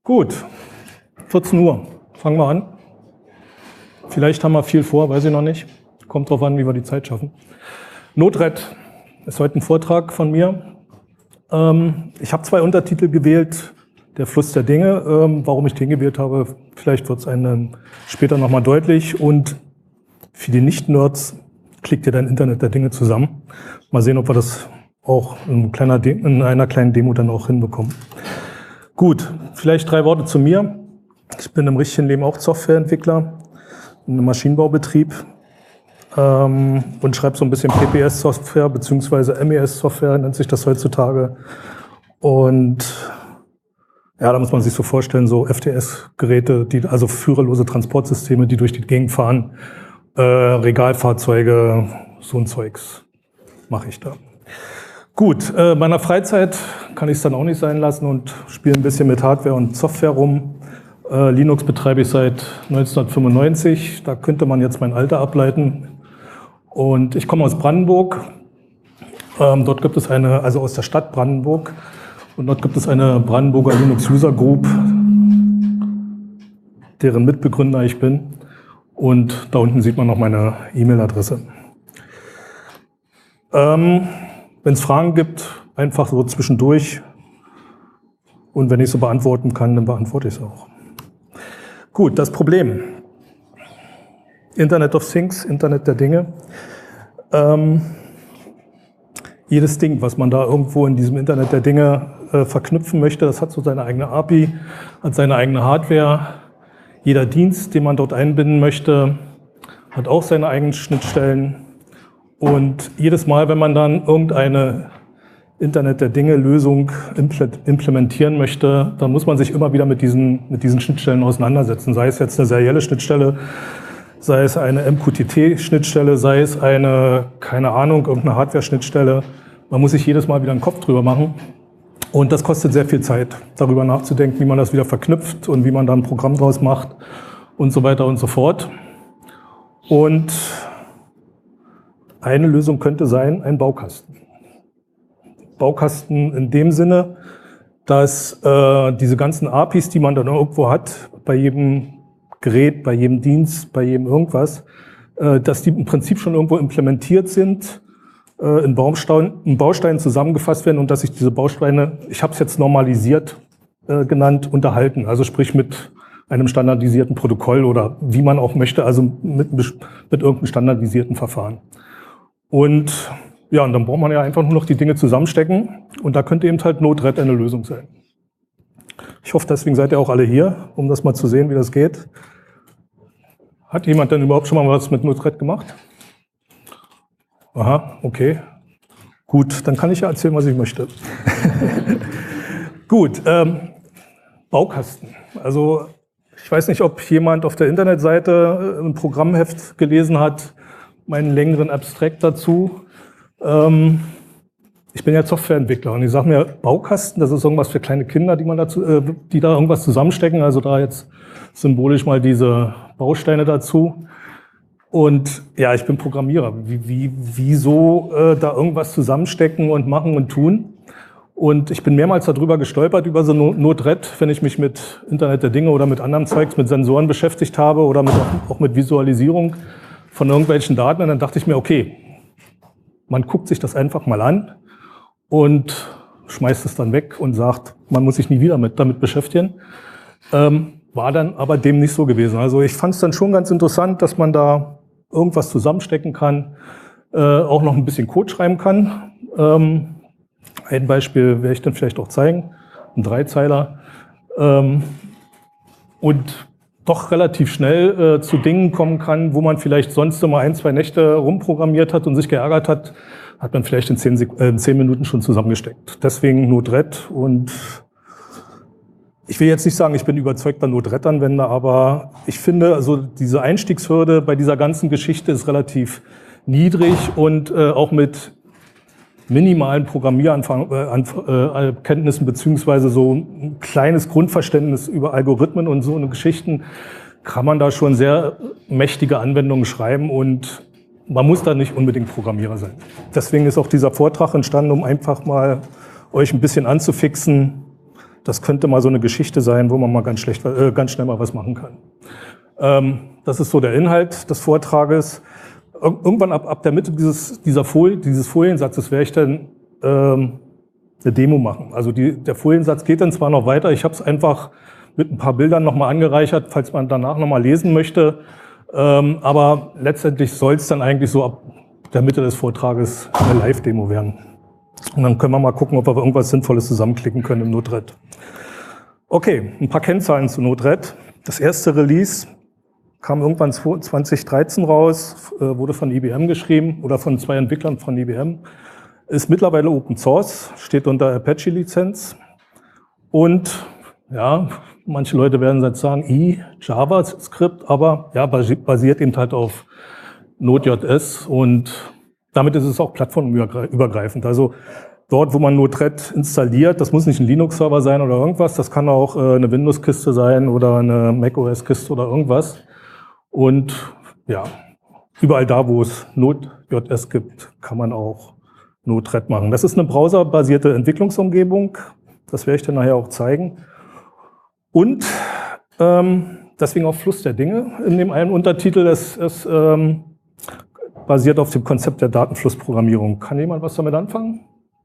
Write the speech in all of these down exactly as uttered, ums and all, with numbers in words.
Gut, vierzehn Uhr, fangen wir an. Vielleicht haben wir viel vor, weiß ich noch nicht. Kommt drauf an, wie wir die Zeit schaffen. Node-RED ist heute ein Vortrag von mir. Ähm, ich habe zwei Untertitel gewählt. Der Fluss der Dinge, ähm, warum ich den gewählt habe, vielleicht wird es einem später nochmal deutlich. Und für die Nicht-Nerds klickt ihr dann Internet der Dinge zusammen. Mal sehen, ob wir das auch in, kleiner De- in einer kleinen Demo dann auch hinbekommen. Gut, vielleicht drei Worte zu mir. Ich bin im richtigen Leben auch Softwareentwickler in einem Maschinenbaubetrieb ähm, und schreibe so ein bisschen P P S-Software beziehungsweise M E S-Software nennt sich das heutzutage. Und ja, da muss man sich so vorstellen, so F T S-Geräte, die, also führerlose Transportsysteme, die durch die Gegend fahren, äh, Regalfahrzeuge, so ein Zeugs mache ich da. Gut, äh, in meiner Freizeit kann ich es dann auch nicht sein lassen und spiele ein bisschen mit Hardware und Software rum. Äh, Linux betreibe ich seit neunzehnhundertfünfundneunzig, da könnte man jetzt mein Alter ableiten. Und ich komme aus Brandenburg. Ähm, dort gibt es eine, also aus der Stadt Brandenburg. Und dort gibt es eine Brandenburger Linux User Group, deren Mitbegründer ich bin. Und da unten sieht man noch meine E-Mail-Adresse. Ähm, Wenn es Fragen gibt, einfach so zwischendurch. Und wenn ich so beantworten kann, dann beantworte ich es auch. Gut, das Problem. Internet of Things, Internet der Dinge. Ähm, jedes Ding, was man da irgendwo in diesem Internet der Dinge äh, verknüpfen möchte, das hat so seine eigene A P I, hat seine eigene Hardware. Jeder Dienst, den man dort einbinden möchte, hat auch seine eigenen Schnittstellen. Und jedes Mal, wenn man dann irgendeine Internet der Dinge Lösung implementieren möchte, dann muss man sich immer wieder mit diesen, mit diesen Schnittstellen auseinandersetzen. Sei es jetzt eine serielle Schnittstelle, sei es eine M Q T T-Schnittstelle, sei es eine, keine Ahnung, irgendeine Hardware-Schnittstelle. Man muss sich jedes Mal wieder einen Kopf drüber machen. Und das kostet sehr viel Zeit, darüber nachzudenken, wie man das wieder verknüpft und wie man da ein Programm draus macht und so weiter und so fort. Und eine Lösung könnte sein, ein Baukasten. Baukasten in dem Sinne, dass äh, diese ganzen A P Is, die man dann irgendwo hat, bei jedem Gerät, bei jedem Dienst, bei jedem irgendwas, äh, dass die im Prinzip schon irgendwo implementiert sind, äh, in, Baustein, in Bausteinen zusammengefasst werden und dass sich diese Bausteine, ich habe es jetzt normalisiert äh, genannt, unterhalten. Also sprich mit einem standardisierten Protokoll oder wie man auch möchte, also mit, mit irgendeinem standardisierten Verfahren. Und ja, und dann braucht man ja einfach nur noch die Dinge zusammenstecken und da könnte eben halt Node-RED eine Lösung sein. Ich hoffe, deswegen seid ihr auch alle hier, um das mal zu sehen, wie das geht. Hat jemand denn überhaupt schon mal was mit Node-RED gemacht? Aha, okay. Gut, dann kann ich ja erzählen, was ich möchte. Gut, ähm, Baukasten. Also ich weiß nicht, ob jemand auf der Internetseite ein Programmheft gelesen hat, meinen längeren Abstrakt dazu. Ähm, ich bin ja Softwareentwickler und ich sage mir, Baukasten, das ist irgendwas für kleine Kinder, die man dazu, äh, die da irgendwas zusammenstecken. Also da jetzt symbolisch mal diese Bausteine dazu. Und ja, ich bin Programmierer. Wie, wie, wieso äh, da irgendwas zusammenstecken und machen und tun? Und ich bin mehrmals darüber gestolpert, über so Node-RED, wenn ich mich mit Internet der Dinge oder mit anderem Zeugs, mit Sensoren beschäftigt habe oder mit, auch mit Visualisierung von irgendwelchen Daten. Und dann dachte ich mir, okay, man guckt sich das einfach mal an und schmeißt es dann weg und sagt, man muss sich nie wieder mit, damit beschäftigen. Ähm, war dann aber dem nicht so gewesen. Also ich fand es dann schon ganz interessant, dass man da irgendwas zusammenstecken kann, äh, auch noch ein bisschen Code schreiben kann. Ähm, ein Beispiel werde ich dann vielleicht auch zeigen, ein Dreizeiler. Ähm, und doch relativ schnell äh, zu Dingen kommen kann, wo man vielleicht sonst immer ein, zwei Nächte rumprogrammiert hat und sich geärgert hat, hat man vielleicht in zehn, Sek- äh, in zehn Minuten schon zusammengesteckt. Deswegen Node-RED. Und ich will jetzt nicht sagen, ich bin überzeugter Node-RED-Anwender, aber ich finde, also diese Einstiegshürde bei dieser ganzen Geschichte ist relativ niedrig und äh, auch mit minimalen Programmierkenntnissen beziehungsweise so ein kleines Grundverständnis über Algorithmen und so eine Geschichten kann man da schon sehr mächtige Anwendungen schreiben und man muss da nicht unbedingt Programmierer sein. Deswegen ist auch dieser Vortrag entstanden, um einfach mal euch ein bisschen anzufixen, Das könnte mal so eine Geschichte sein, wo man mal ganz, schlecht, äh, ganz schnell mal was machen kann. Ähm, das ist so der Inhalt des Vortrages. Ir irgendwann ab, ab der Mitte dieses, dieser Folie, dieses Foliensatzes werde ich dann ähm, eine Demo machen. Also die, der Foliensatz geht dann zwar noch weiter, ich habe es einfach mit ein paar Bildern nochmal angereichert, falls man danach nochmal lesen möchte. Ähm, aber letztendlich soll es dann eigentlich so ab der Mitte des Vortrages eine Live-Demo werden. Und dann können wir mal gucken, ob wir irgendwas Sinnvolles zusammenklicken können im Node-RED. Okay, ein paar Kennzahlen zu Node-RED. Das erste Release kam irgendwann zwanzig dreizehn raus, wurde von I B M geschrieben oder von zwei Entwicklern von I B M. Ist mittlerweile Open Source, steht unter Apache-Lizenz. Und ja, manche Leute werden jetzt sagen, i, JavaScript, aber ja, basiert eben halt auf Node.js und damit ist es auch plattformübergreifend. Also dort, wo man Node-RED installiert, das muss nicht ein Linux-Server sein oder irgendwas, das kann auch eine Windows-Kiste sein oder eine macOS-Kiste oder irgendwas. Und ja, überall da, wo es Node.js gibt, kann man auch Node-RED machen. Das ist eine browserbasierte Entwicklungsumgebung, das werde ich dann nachher auch zeigen. Und ähm, deswegen auch Fluss der Dinge in dem einen Untertitel, das ist ähm, basiert auf dem Konzept der Datenflussprogrammierung. Kann jemand was damit anfangen?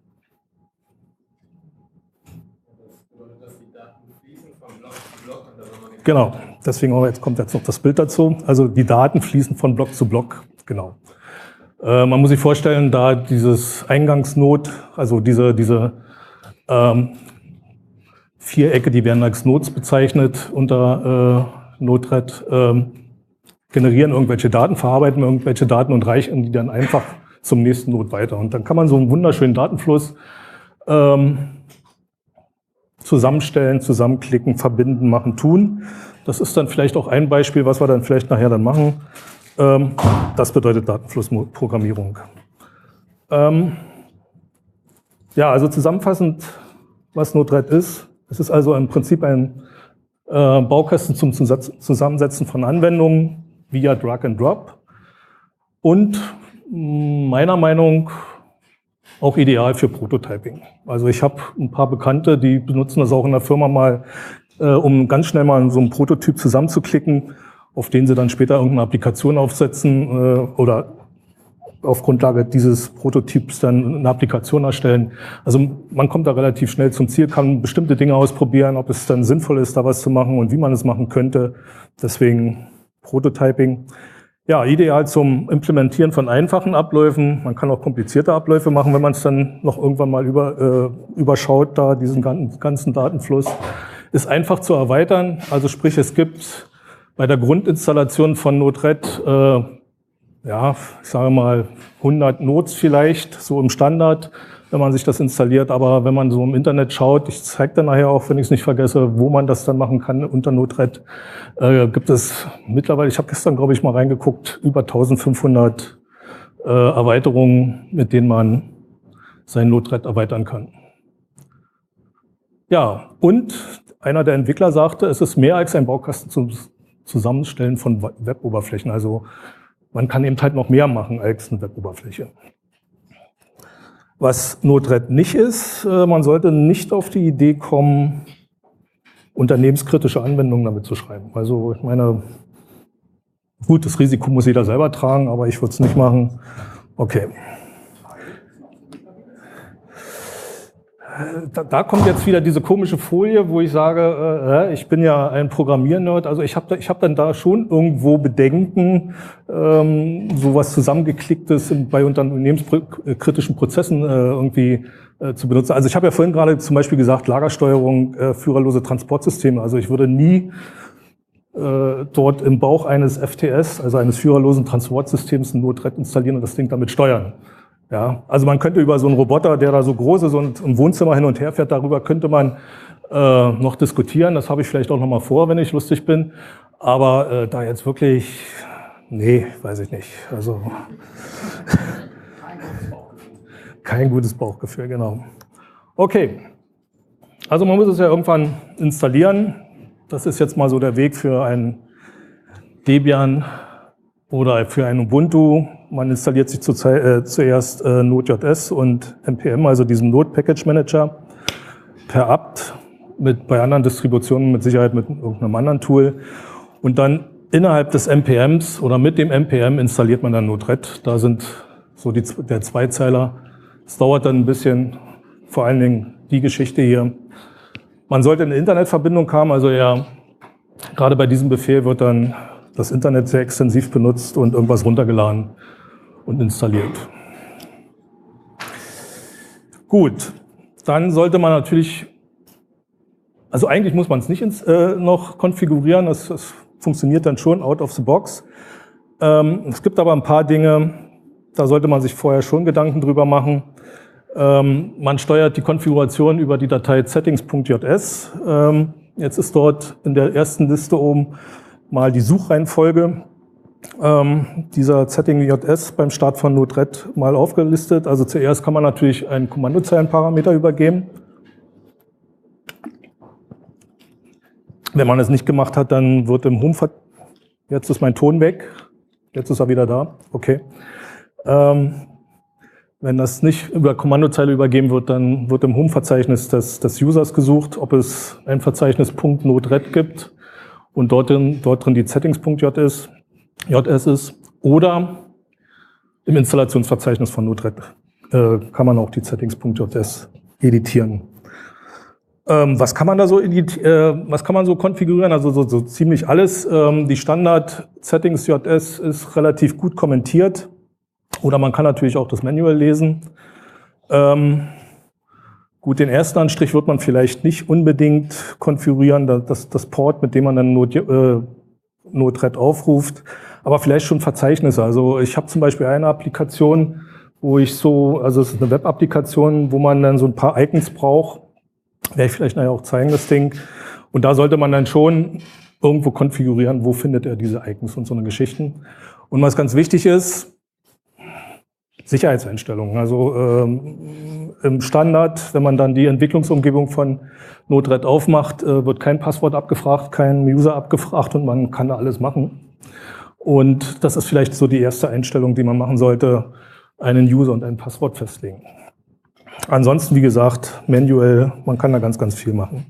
Genau, deswegen auch jetzt kommt jetzt noch das Bild dazu. Also die Daten fließen von Block zu Block, genau. Äh, man muss sich vorstellen, da dieses Eingangsnode, also diese, diese ähm, Vierecke, die werden als Nodes bezeichnet unter äh, Node-RED, äh, generieren irgendwelche Daten, verarbeiten irgendwelche Daten und reichen die dann einfach zum nächsten Node weiter. Und dann kann man so einen wunderschönen Datenfluss ähm, zusammenstellen, zusammenklicken, verbinden, machen, tun. Das ist dann vielleicht auch ein Beispiel, was wir dann vielleicht nachher dann machen. Ähm, das bedeutet Datenflussprogrammierung. Ähm, ja, also zusammenfassend, was Node-RED ist. Es ist also im Prinzip ein äh, Baukasten zum Zusammensetzen von Anwendungen via Drag and Drop und meiner Meinung nach auch ideal für Prototyping. Also ich habe ein paar Bekannte, die benutzen das auch in der Firma mal, äh, um ganz schnell mal so einen Prototyp zusammenzuklicken, auf den sie dann später irgendeine Applikation aufsetzen äh, oder auf Grundlage dieses Prototyps dann eine Applikation erstellen. Also man kommt da relativ schnell zum Ziel, kann bestimmte Dinge ausprobieren, ob es dann sinnvoll ist, da was zu machen und wie man es machen könnte. Deswegen Prototyping. Ja, ideal zum Implementieren von einfachen Abläufen. Man kann auch komplizierte Abläufe machen, wenn man es dann noch irgendwann mal über, äh, überschaut, da diesen ganzen, ganzen Datenfluss. Ist einfach zu erweitern. Also sprich, es gibt bei der Grundinstallation von Node-RED, äh, ja, ich sage mal hundert Nodes vielleicht, so im Standard, wenn man sich das installiert. Aber wenn man so im Internet schaut, ich zeige dann nachher auch, wenn ich es nicht vergesse, wo man das dann machen kann unter Node-RED, äh, gibt es mittlerweile, ich habe gestern, glaube ich, mal reingeguckt, über eintausendfünfhundert äh, Erweiterungen, mit denen man sein Node-RED erweitern kann. Ja, und einer der Entwickler sagte, es ist mehr als ein Baukasten zum Zusammenstellen von Web-Oberflächen. Also man kann eben halt noch mehr machen als eine Web-Oberfläche. Was Node-RED nicht ist, man sollte nicht auf die Idee kommen, unternehmenskritische Anwendungen damit zu schreiben. Also ich meine, gut, das Risiko muss jeder selber tragen, aber ich würde es nicht machen. Okay. Da, da kommt jetzt wieder diese komische Folie, wo ich sage, äh, ich bin ja ein Programmiernerd, also ich habe da, ich hab dann da schon irgendwo Bedenken, ähm, sowas zusammengeklicktes bei unternehmenskritischen Prozessen äh, irgendwie äh, zu benutzen. Also ich habe ja vorhin gerade zum Beispiel gesagt, Lagersteuerung, äh, führerlose Transportsysteme. Also ich würde nie äh, dort im Bauch eines F T S, also eines führerlosen Transportsystems, ein Node-RED installieren und das Ding damit steuern. Ja, also man könnte über so einen Roboter, der da so groß ist und im Wohnzimmer hin und her fährt, darüber könnte man äh, noch diskutieren. Das habe ich vielleicht auch noch mal vor, wenn ich lustig bin. Aber äh, da jetzt wirklich, nee, weiß ich nicht. Also kein gutes Bauchgefühl, genau. Okay, also man muss es ja irgendwann installieren. Das ist jetzt mal so der Weg für ein Debian oder für ein Ubuntu. Man installiert sich zu, äh, zuerst äh, Node.js und N P M, also diesen Node Package Manager, per apt mit, bei anderen Distributionen mit Sicherheit mit irgendeinem anderen Tool. Und dann innerhalb des N P Ms oder mit dem N P M installiert man dann Node-RED. Da sind so die, der Zweizeiler. Es dauert dann ein bisschen, vor allen Dingen die Geschichte hier. Man sollte eine Internetverbindung haben, also ja, gerade bei diesem Befehl wird dann das Internet sehr extensiv benutzt und irgendwas runtergeladen und installiert. Gut, dann sollte man natürlich, also eigentlich muss man es nicht ins, äh, noch konfigurieren, das, das funktioniert dann schon out of the box. Ähm, es gibt aber ein paar Dinge, da sollte man sich vorher schon Gedanken drüber machen. Ähm, man steuert die Konfiguration über die Datei settings.js. Ähm, jetzt ist dort in der ersten Liste oben mal die Suchreihenfolge ähm, dieser Setting.js beim Start von Node-RED mal aufgelistet. Also zuerst kann man natürlich einen Kommandozeilenparameter übergeben. Wenn man es nicht gemacht hat, dann wird im Home... Jetzt ist mein Ton weg. Jetzt ist er wieder da. Okay. Ähm, wenn das nicht über Kommandozeile übergeben wird, dann wird im Home-Verzeichnis des, des Users gesucht, ob es ein Verzeichnis .node-red gibt und dort drin, dort drin die Settings.js ist. Oder im Installationsverzeichnis von Node-RED äh, kann man auch die Settings.js editieren. Ähm, was kann man da so edit äh, was kann man so konfigurieren? Also so, so ziemlich alles. Ähm, die Standard-Settings.js ist relativ gut kommentiert. Oder man kann natürlich auch das Manual lesen. Ähm, gut, den ersten Anstrich wird man vielleicht nicht unbedingt konfigurieren, das, das Port, mit dem man dann Node, äh, Node-RED aufruft, aber vielleicht schon Verzeichnisse. Also ich habe zum Beispiel eine Applikation, wo ich so, also es ist eine Web-Applikation, wo man dann so ein paar Icons braucht. Werde ich vielleicht nachher auch zeigen, das Ding. Und da sollte man dann schon irgendwo konfigurieren, wo findet er diese Icons und so eine Geschichten. Und was ganz wichtig ist, Sicherheitseinstellungen. Also ähm, im Standard, wenn man dann die Entwicklungsumgebung von Node-RED aufmacht, äh, wird kein Passwort abgefragt, kein User abgefragt und man kann da alles machen. Und das ist vielleicht so die erste Einstellung, die man machen sollte, einen User und ein Passwort festlegen. Ansonsten, wie gesagt, manuell, man kann da ganz, ganz viel machen.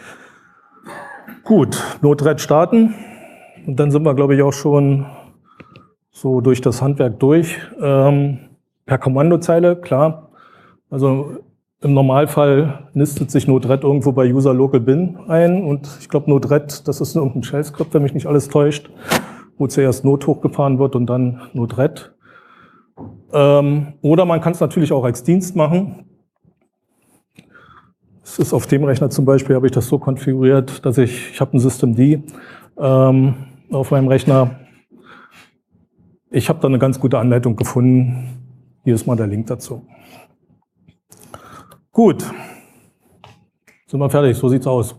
Gut, Node-RED starten und dann sind wir, glaube ich, auch schon so durch das Handwerk durch. Ähm, Per Kommandozeile, klar. Also im Normalfall nistet sich Node-RED irgendwo bei user local bin ein und ich glaube Node-RED, das ist irgendein Shell-Skript, wenn mich nicht alles täuscht, wo zuerst Node hochgefahren wird und dann Node-RED. Ähm, oder man kann es natürlich auch als Dienst machen. Es ist auf dem Rechner zum Beispiel, habe ich das so konfiguriert, dass ich, ich habe ein Systemd ähm, auf meinem Rechner. Ich habe da eine ganz gute Anleitung gefunden. Hier ist mal der Link dazu. Gut, sind wir fertig, so sieht's aus.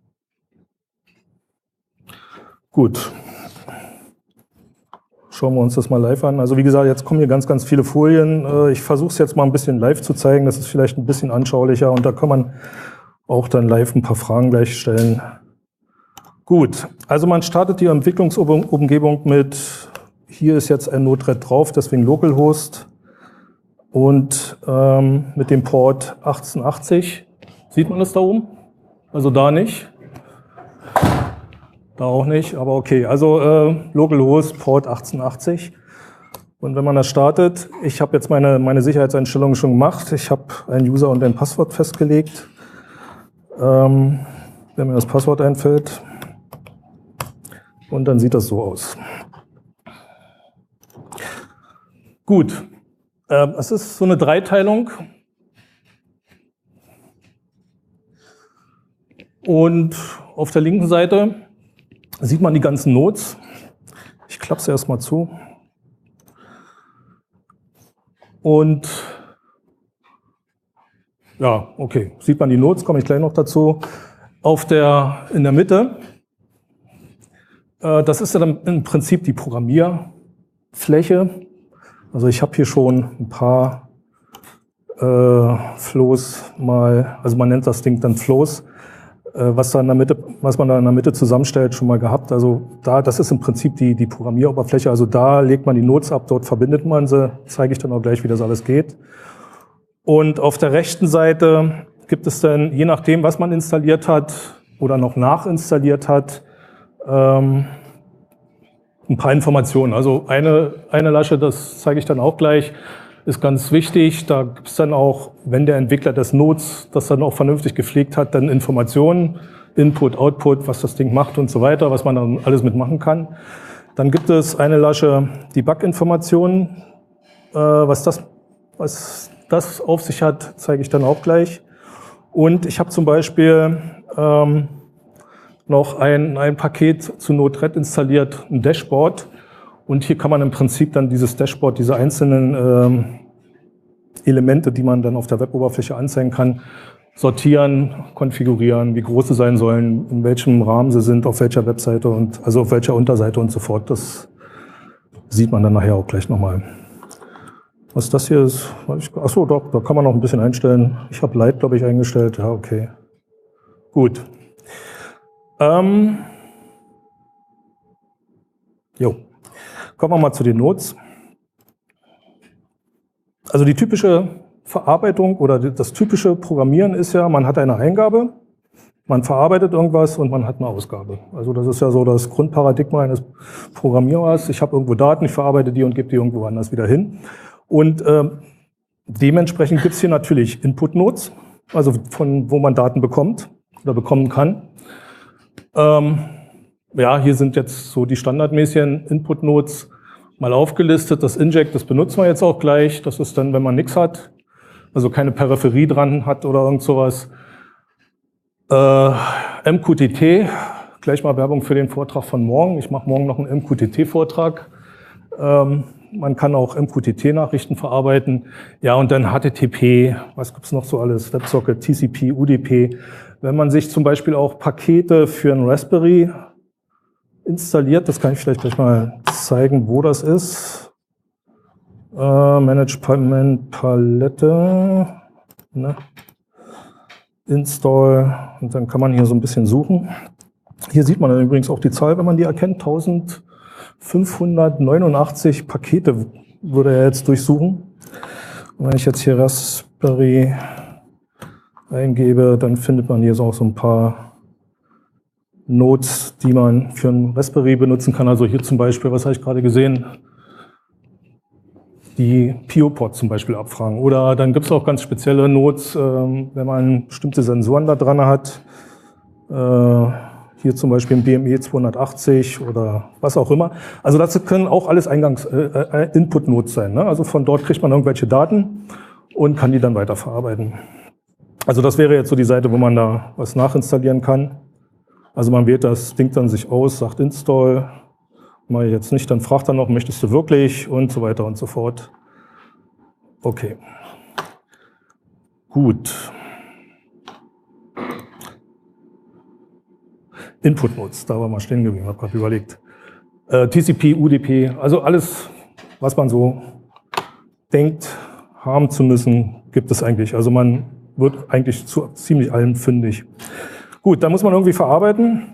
Gut, schauen wir uns das mal live an. Also wie gesagt, jetzt kommen hier ganz, ganz viele Folien. Ich versuche es jetzt mal ein bisschen live zu zeigen, das ist vielleicht ein bisschen anschaulicher und da kann man auch dann live ein paar Fragen gleich stellen. Gut, also man startet die Entwicklungsumgebung mit, hier ist jetzt ein Node-RED drauf, deswegen Localhost. Und ähm, mit dem Port achtzehnhundertachtzig, sieht man das da oben? Also da nicht. Da auch nicht, aber okay. Also äh, Localhost, Port achtzehnhundertachtzig. Und wenn man das startet, ich habe jetzt meine, meine Sicherheitseinstellungen schon gemacht. Ich habe einen User und ein Passwort festgelegt. Ähm, wenn mir das Passwort einfällt. Und dann sieht das so aus. Gut. Es ist so eine Dreiteilung und auf der linken Seite sieht man die ganzen Nodes. Ich klappe es erstmal zu. Und ja, okay, sieht man die Nodes, komme ich gleich noch dazu. Auf der, in der Mitte, äh, das ist ja dann im Prinzip die Programmierfläche. Also ich habe hier schon ein paar äh, Flows mal, also man nennt das Ding dann Flows, äh, was, da in der Mitte, was man da in der Mitte zusammenstellt, schon mal gehabt. Also da, das ist im Prinzip die, die Programmieroberfläche. Also da legt man die Nodes ab, dort verbindet man sie, zeige ich dann auch gleich, wie das alles geht. Und auf der rechten Seite gibt es dann, je nachdem, was man installiert hat oder noch nachinstalliert hat, ähm, ein paar Informationen. Also eine, eine Lasche, das zeige ich dann auch gleich, ist ganz wichtig. Da gibt es dann auch, wenn der Entwickler des Nodes das dann auch vernünftig gepflegt hat, dann Informationen, Input, Output, was das Ding macht und so weiter, was man dann alles mitmachen kann. Dann gibt es eine Lasche Debug-Informationen. Äh, was, das, was das auf sich hat, zeige ich dann auch gleich. Und ich habe zum Beispiel ähm, noch ein, ein Paket zu Node-RED installiert, ein Dashboard. Und hier kann man im Prinzip dann dieses Dashboard, diese einzelnen ähm, Elemente, die man dann auf der Web-Oberfläche anzeigen kann, sortieren, konfigurieren, wie groß sie sein sollen, in welchem Rahmen sie sind, auf welcher Webseite und also auf welcher Unterseite und so fort. Das sieht man dann nachher auch gleich nochmal. Was das hier ist, achso, doch, da kann man noch ein bisschen einstellen. Ich habe Light, glaube ich, eingestellt. Ja, okay. Gut. Ähm, jo. Kommen wir mal zu den Nodes. Also die typische Verarbeitung oder das typische Programmieren ist ja, man hat eine Eingabe, man verarbeitet irgendwas und man hat eine Ausgabe. Also das ist ja so das Grundparadigma eines Programmierers. Ich habe irgendwo Daten, ich verarbeite die und gebe die irgendwo anders wieder hin. Und äh, dementsprechend gibt es hier natürlich Input-Nodes, also von wo man Daten bekommt oder bekommen kann. Ähm, ja, hier sind jetzt so die standardmäßigen Input-Nodes mal aufgelistet. Das Inject, das benutzen wir jetzt auch gleich. Das ist dann, wenn man nichts hat, also keine Peripherie dran hat oder irgend sowas. Äh, M Q T T, gleich mal Werbung für den Vortrag von morgen. Ich mache morgen noch einen M Q T T-Vortrag. Ähm, man kann auch M Q T T-Nachrichten verarbeiten. Ja, und dann H T T P, was gibt's noch so alles? WebSocket, T C P, U D P. Wenn man sich zum Beispiel auch Pakete für einen Raspberry installiert, das kann ich vielleicht gleich mal zeigen, wo das ist. Äh, Management Palette, ne? Install, und dann kann man hier so ein bisschen suchen. Hier sieht man dann übrigens auch die Zahl, wenn man die erkennt, eintausendfünfhundertneunundachtzig Pakete würde er jetzt durchsuchen. Und wenn ich jetzt hier Raspberry eingebe, dann findet man hier so auch so ein paar Nodes, die man für ein Raspberry benutzen kann. Also hier zum Beispiel, was habe ich gerade gesehen? Die P O-Port zum Beispiel abfragen. Oder dann gibt es auch ganz spezielle Nodes, ähm, wenn man bestimmte Sensoren da dran hat. Äh, hier zum Beispiel ein B M E zweihundertachtzig oder was auch immer. Also das können auch alles Eingangs-Input-Nodes äh, sein. Ne? Also von dort kriegt man irgendwelche Daten und kann die dann weiter verarbeiten. Also das wäre jetzt so die Seite, wo man da was nachinstallieren kann. Also man wählt das Ding dann sich aus, sagt Install. Mache ich jetzt nicht, dann fragt er noch, möchtest du wirklich und so weiter und so fort. Okay. Gut. Input-Nodes, da war mal stehen geblieben, habe gerade überlegt. Äh, T C P, U D P, also alles, was man so denkt, haben zu müssen, gibt es eigentlich. Also man wird eigentlich zu ziemlich allem fündig. Gut, da muss man irgendwie verarbeiten.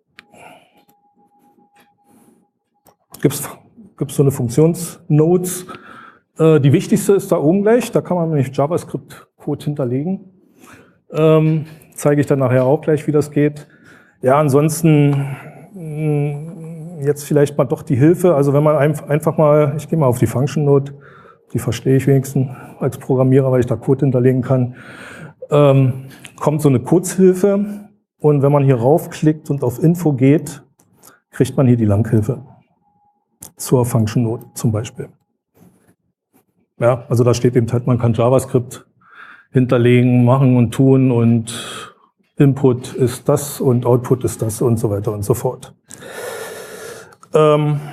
Gibt es so eine Funktionsnodes. Äh, die wichtigste ist da oben gleich. Da kann man nämlich JavaScript-Code hinterlegen. Ähm, zeige ich dann nachher auch gleich, wie das geht. Ja, ansonsten mh, jetzt vielleicht mal doch die Hilfe. Also wenn man einfach mal, ich gehe mal auf die Function-Node, die verstehe ich wenigstens als Programmierer, weil ich da Code hinterlegen kann. Ähm, kommt so eine Kurzhilfe. Und wenn man hier raufklickt und auf Info geht, kriegt man hier die Langhilfe. Zur Function Node zum Beispiel. Ja, also da steht eben halt, man kann JavaScript hinterlegen, machen und tun und Input ist das und Output ist das und so weiter und so fort. Ähm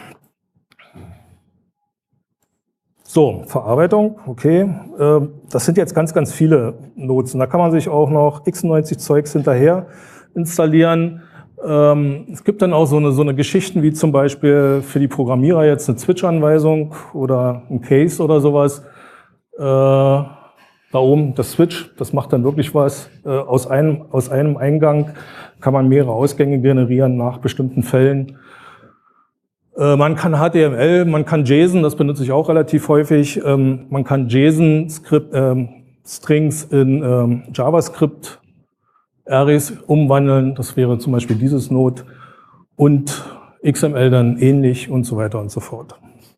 so, Verarbeitung, okay. Ähm, das sind jetzt ganz, ganz viele Nodes. Und da kann man sich auch noch x neunzig Zeugs hinterher installieren. Ähm, es gibt dann auch so eine, so eine Geschichten wie zum Beispiel für die Programmierer jetzt eine Switch-Anweisung oder ein Case oder sowas. Äh, da oben das Switch, das macht dann wirklich was. Äh, aus, einem, aus einem Eingang kann man mehrere Ausgänge generieren nach bestimmten Fällen. Äh, man kann H T M L, man kann JSON, das benutze ich auch relativ häufig. Ähm, man kann JSON-Skript, ähm, Strings in ähm, JavaScript Arrays umwandeln. Das wäre zum Beispiel dieses Node. Und X M L dann ähnlich und so weiter und so fort.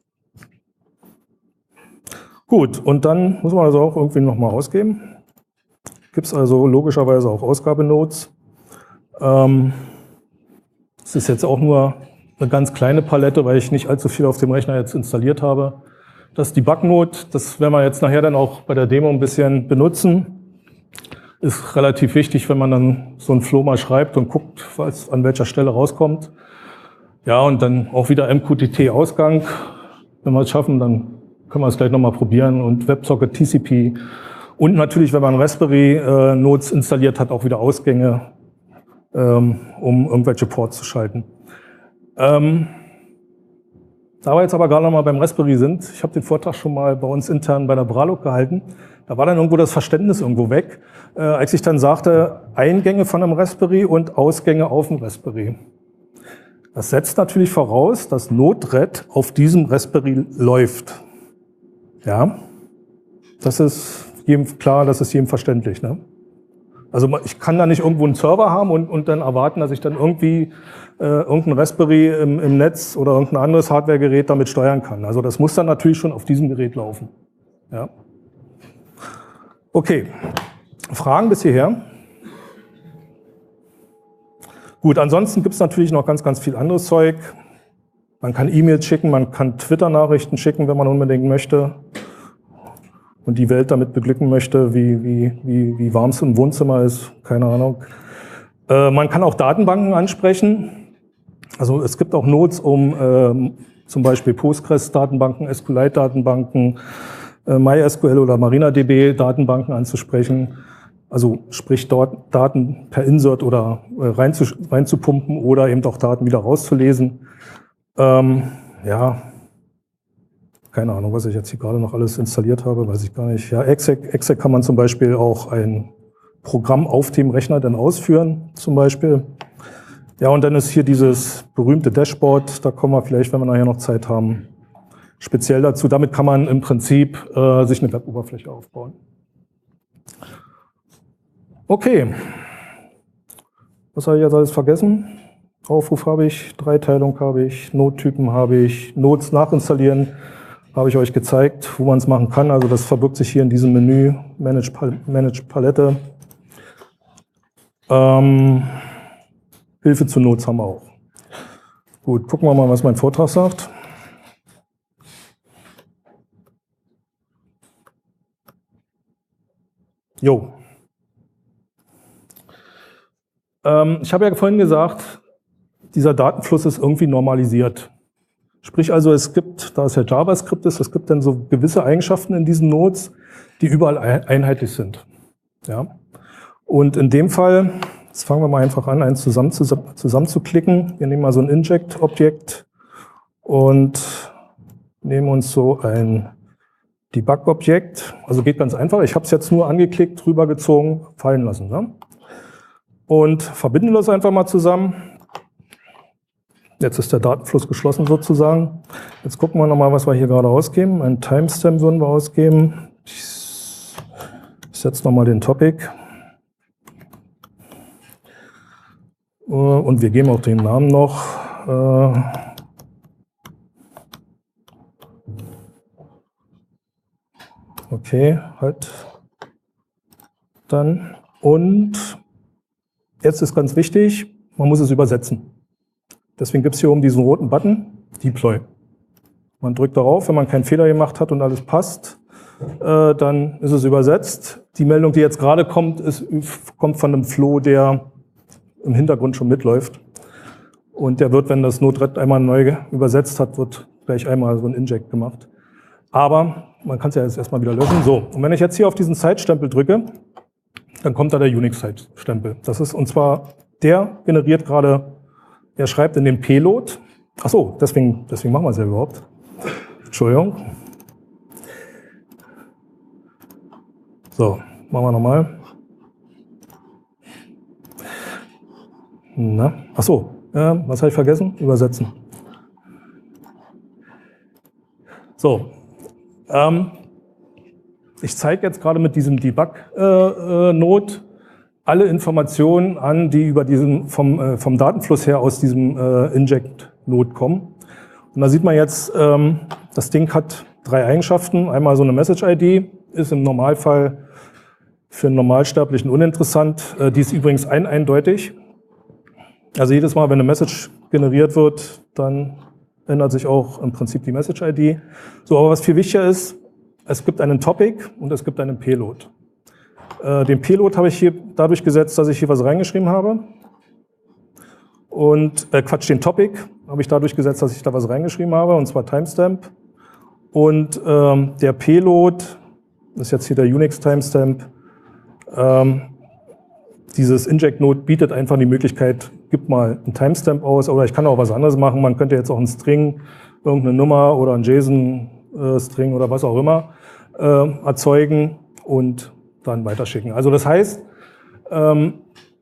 Gut, und dann muss man also auch irgendwie nochmal ausgeben. Gibt es also logischerweise auch Ausgabenodes. Ähm, das ist jetzt auch nur eine ganz kleine Palette, weil ich nicht allzu viel auf dem Rechner jetzt installiert habe. Das Debug-Node, das werden wir jetzt nachher dann auch bei der Demo ein bisschen benutzen. Ist relativ wichtig, wenn man dann so ein Flow mal schreibt und guckt, was an welcher Stelle rauskommt. Ja, und dann auch wieder M Q T T-Ausgang. Wenn wir es schaffen, dann können wir es gleich nochmal probieren. Und WebSocket T C P. Und natürlich, wenn man Raspberry-Nodes äh, installiert hat, auch wieder Ausgänge, ähm, um irgendwelche Ports zu schalten. Ähm, da wir jetzt aber gerade noch mal beim Raspberry sind, ich habe den Vortrag schon mal bei uns intern bei der Bralog gehalten, da war dann irgendwo das Verständnis irgendwo weg, äh, als ich dann sagte, Eingänge von einem Raspberry und Ausgänge auf dem Raspberry. Das setzt natürlich voraus, dass Node-RED auf diesem Raspberry läuft. Ja, das ist jedem klar, das ist jedem verständlich, ne? Also ich kann da nicht irgendwo einen Server haben und, und dann erwarten, dass ich dann irgendwie äh, irgendein Raspberry im, im Netz oder irgendein anderes Hardwaregerät damit steuern kann. Also das muss dann natürlich schon auf diesem Gerät laufen. Ja. Okay, Fragen bis hierher? Gut, ansonsten gibt es natürlich noch ganz, ganz viel anderes Zeug. Man kann E-Mails schicken, man kann Twitter-Nachrichten schicken, wenn man unbedingt möchte. Und die Welt damit beglücken möchte, wie, wie, wie, wie warm es im Wohnzimmer ist, keine Ahnung. Äh, man kann auch Datenbanken ansprechen. Also es gibt auch Nodes, um ähm, zum Beispiel Postgres-Datenbanken, SQLite-Datenbanken, äh, MySQL oder MariaDB-Datenbanken anzusprechen. Also sprich dort Daten per Insert oder äh, reinzupumpen oder eben auch Daten wieder rauszulesen. Ähm, ja. Keine Ahnung, was ich jetzt hier gerade noch alles installiert habe, weiß ich gar nicht. Ja, exec, exec kann man zum Beispiel auch ein Programm auf dem Rechner dann ausführen, zum Beispiel. Ja, und dann ist hier dieses berühmte Dashboard, da kommen wir vielleicht, wenn wir nachher noch Zeit haben, speziell dazu. Damit kann man im Prinzip äh, sich eine Web-Oberfläche aufbauen. Okay. Was habe ich jetzt alles vergessen? Aufruf habe ich, Dreiteilung habe ich, Node-Typen habe ich, Nodes nachinstallieren. Habe ich euch gezeigt, wo man es machen kann. Also das verbirgt sich hier in diesem Menü, Manage, Pal Manage Palette. Ähm, Hilfe zu Nodes haben wir auch. Gut, gucken wir mal, was mein Vortrag sagt. Jo. Ähm, ich habe ja vorhin gesagt, dieser Datenfluss ist irgendwie normalisiert. Sprich also, es gibt, da es ja JavaScript ist, es gibt dann so gewisse Eigenschaften in diesen Nodes, die überall einheitlich sind. Ja. Und in dem Fall, jetzt fangen wir mal einfach an, eins zusammen, zusammen, zusammen zu klicken. Wir nehmen mal so ein Inject-Objekt und nehmen uns so ein Debug-Objekt. Also geht ganz einfach. Ich habe es jetzt nur angeklickt, rübergezogen, fallen lassen. Ne? Und verbinden das einfach mal zusammen. Jetzt ist der Datenfluss geschlossen sozusagen. Jetzt gucken wir nochmal, was wir hier gerade ausgeben. Ein Timestamp würden wir ausgeben. Ich setze nochmal den Topic. Und wir geben auch den Namen noch. Okay, halt. Dann. Und jetzt ist ganz wichtig, man muss es übersetzen. Deswegen gibt es hier oben diesen roten Button, Deploy. Man drückt darauf, wenn man keinen Fehler gemacht hat und alles passt, äh, dann ist es übersetzt. Die Meldung, die jetzt gerade kommt, ist, kommt von einem Flow, der im Hintergrund schon mitläuft. Und der wird, wenn das Node-RED einmal neu übersetzt hat, wird gleich einmal so ein Inject gemacht. Aber man kann es ja jetzt erstmal wieder löschen. So, und wenn ich jetzt hier auf diesen Site-Stempel drücke, dann kommt da der Unix-Site-Stempel. Das ist, und zwar, der generiert gerade. Er schreibt in dem Payload, ach so, deswegen, deswegen machen wir es ja überhaupt. Entschuldigung. So, machen wir nochmal. Na, ach so, äh, was habe ich vergessen? Übersetzen. So, ähm, ich zeige jetzt gerade mit diesem Debug-Node äh, alle Informationen an, die über diesen, vom, äh, vom Datenfluss her aus diesem äh, Inject-Node kommen. Und da sieht man jetzt, ähm, das Ding hat drei Eigenschaften. Einmal so eine Message-I D, ist im Normalfall für einen Normalsterblichen uninteressant. Äh, die ist übrigens ein eindeutig. Also jedes Mal, wenn eine Message generiert wird, dann ändert sich auch im Prinzip die Message-I D. So, aber was viel wichtiger ist, es gibt einen Topic und es gibt einen Payload. Äh, den Payload habe ich hier dadurch gesetzt, dass ich hier was reingeschrieben habe. Und, äh, Quatsch, den Topic habe ich dadurch gesetzt, dass ich da was reingeschrieben habe, und zwar Timestamp. Und ähm, der Payload, das ist jetzt hier der Unix-Timestamp, ähm, dieses Inject-Node bietet einfach die Möglichkeit, gib mal einen Timestamp aus, oder ich kann auch was anderes machen. Man könnte jetzt auch einen String, irgendeine Nummer oder einen JSON-String oder was auch immer äh, erzeugen und dann weiterschicken. Also das heißt, ähm,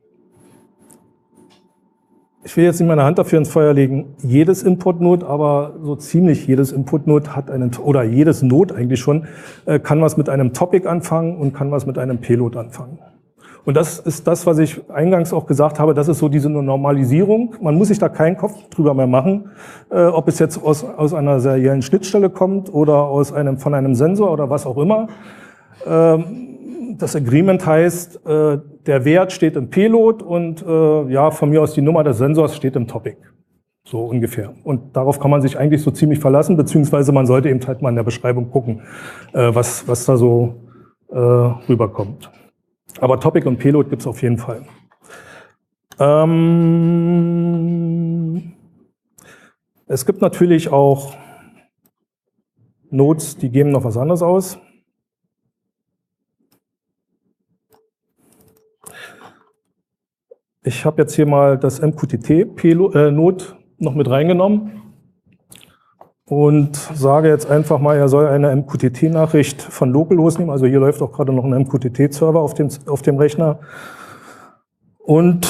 ich will jetzt nicht meine Hand dafür ins Feuer legen, jedes Input-Node, aber so ziemlich jedes Input-Node hat einen, oder jedes Node eigentlich schon, äh, kann was mit einem Topic anfangen und kann was mit einem Payload anfangen. Und das ist das, was ich eingangs auch gesagt habe, das ist so diese Normalisierung. Man muss sich da keinen Kopf drüber mehr machen, äh, ob es jetzt aus, aus einer seriellen Schnittstelle kommt oder aus einem, von einem Sensor oder was auch immer. Ähm, das Agreement heißt, äh, der Wert steht im Payload und äh, ja, von mir aus die Nummer des Sensors steht im Topic. So ungefähr. Und darauf kann man sich eigentlich so ziemlich verlassen, beziehungsweise man sollte eben halt mal in der Beschreibung gucken, äh, was, was da so äh, rüberkommt. Aber Topic und Payload gibt es auf jeden Fall. Ähm, es gibt natürlich auch Nodes, die geben noch was anderes aus. Ich habe jetzt hier mal das M Q T T-Node noch mit reingenommen und sage jetzt einfach mal, er soll eine M Q T T-Nachricht von localhost nehmen. Also hier läuft auch gerade noch ein M Q T T-Server auf dem, auf dem Rechner. Und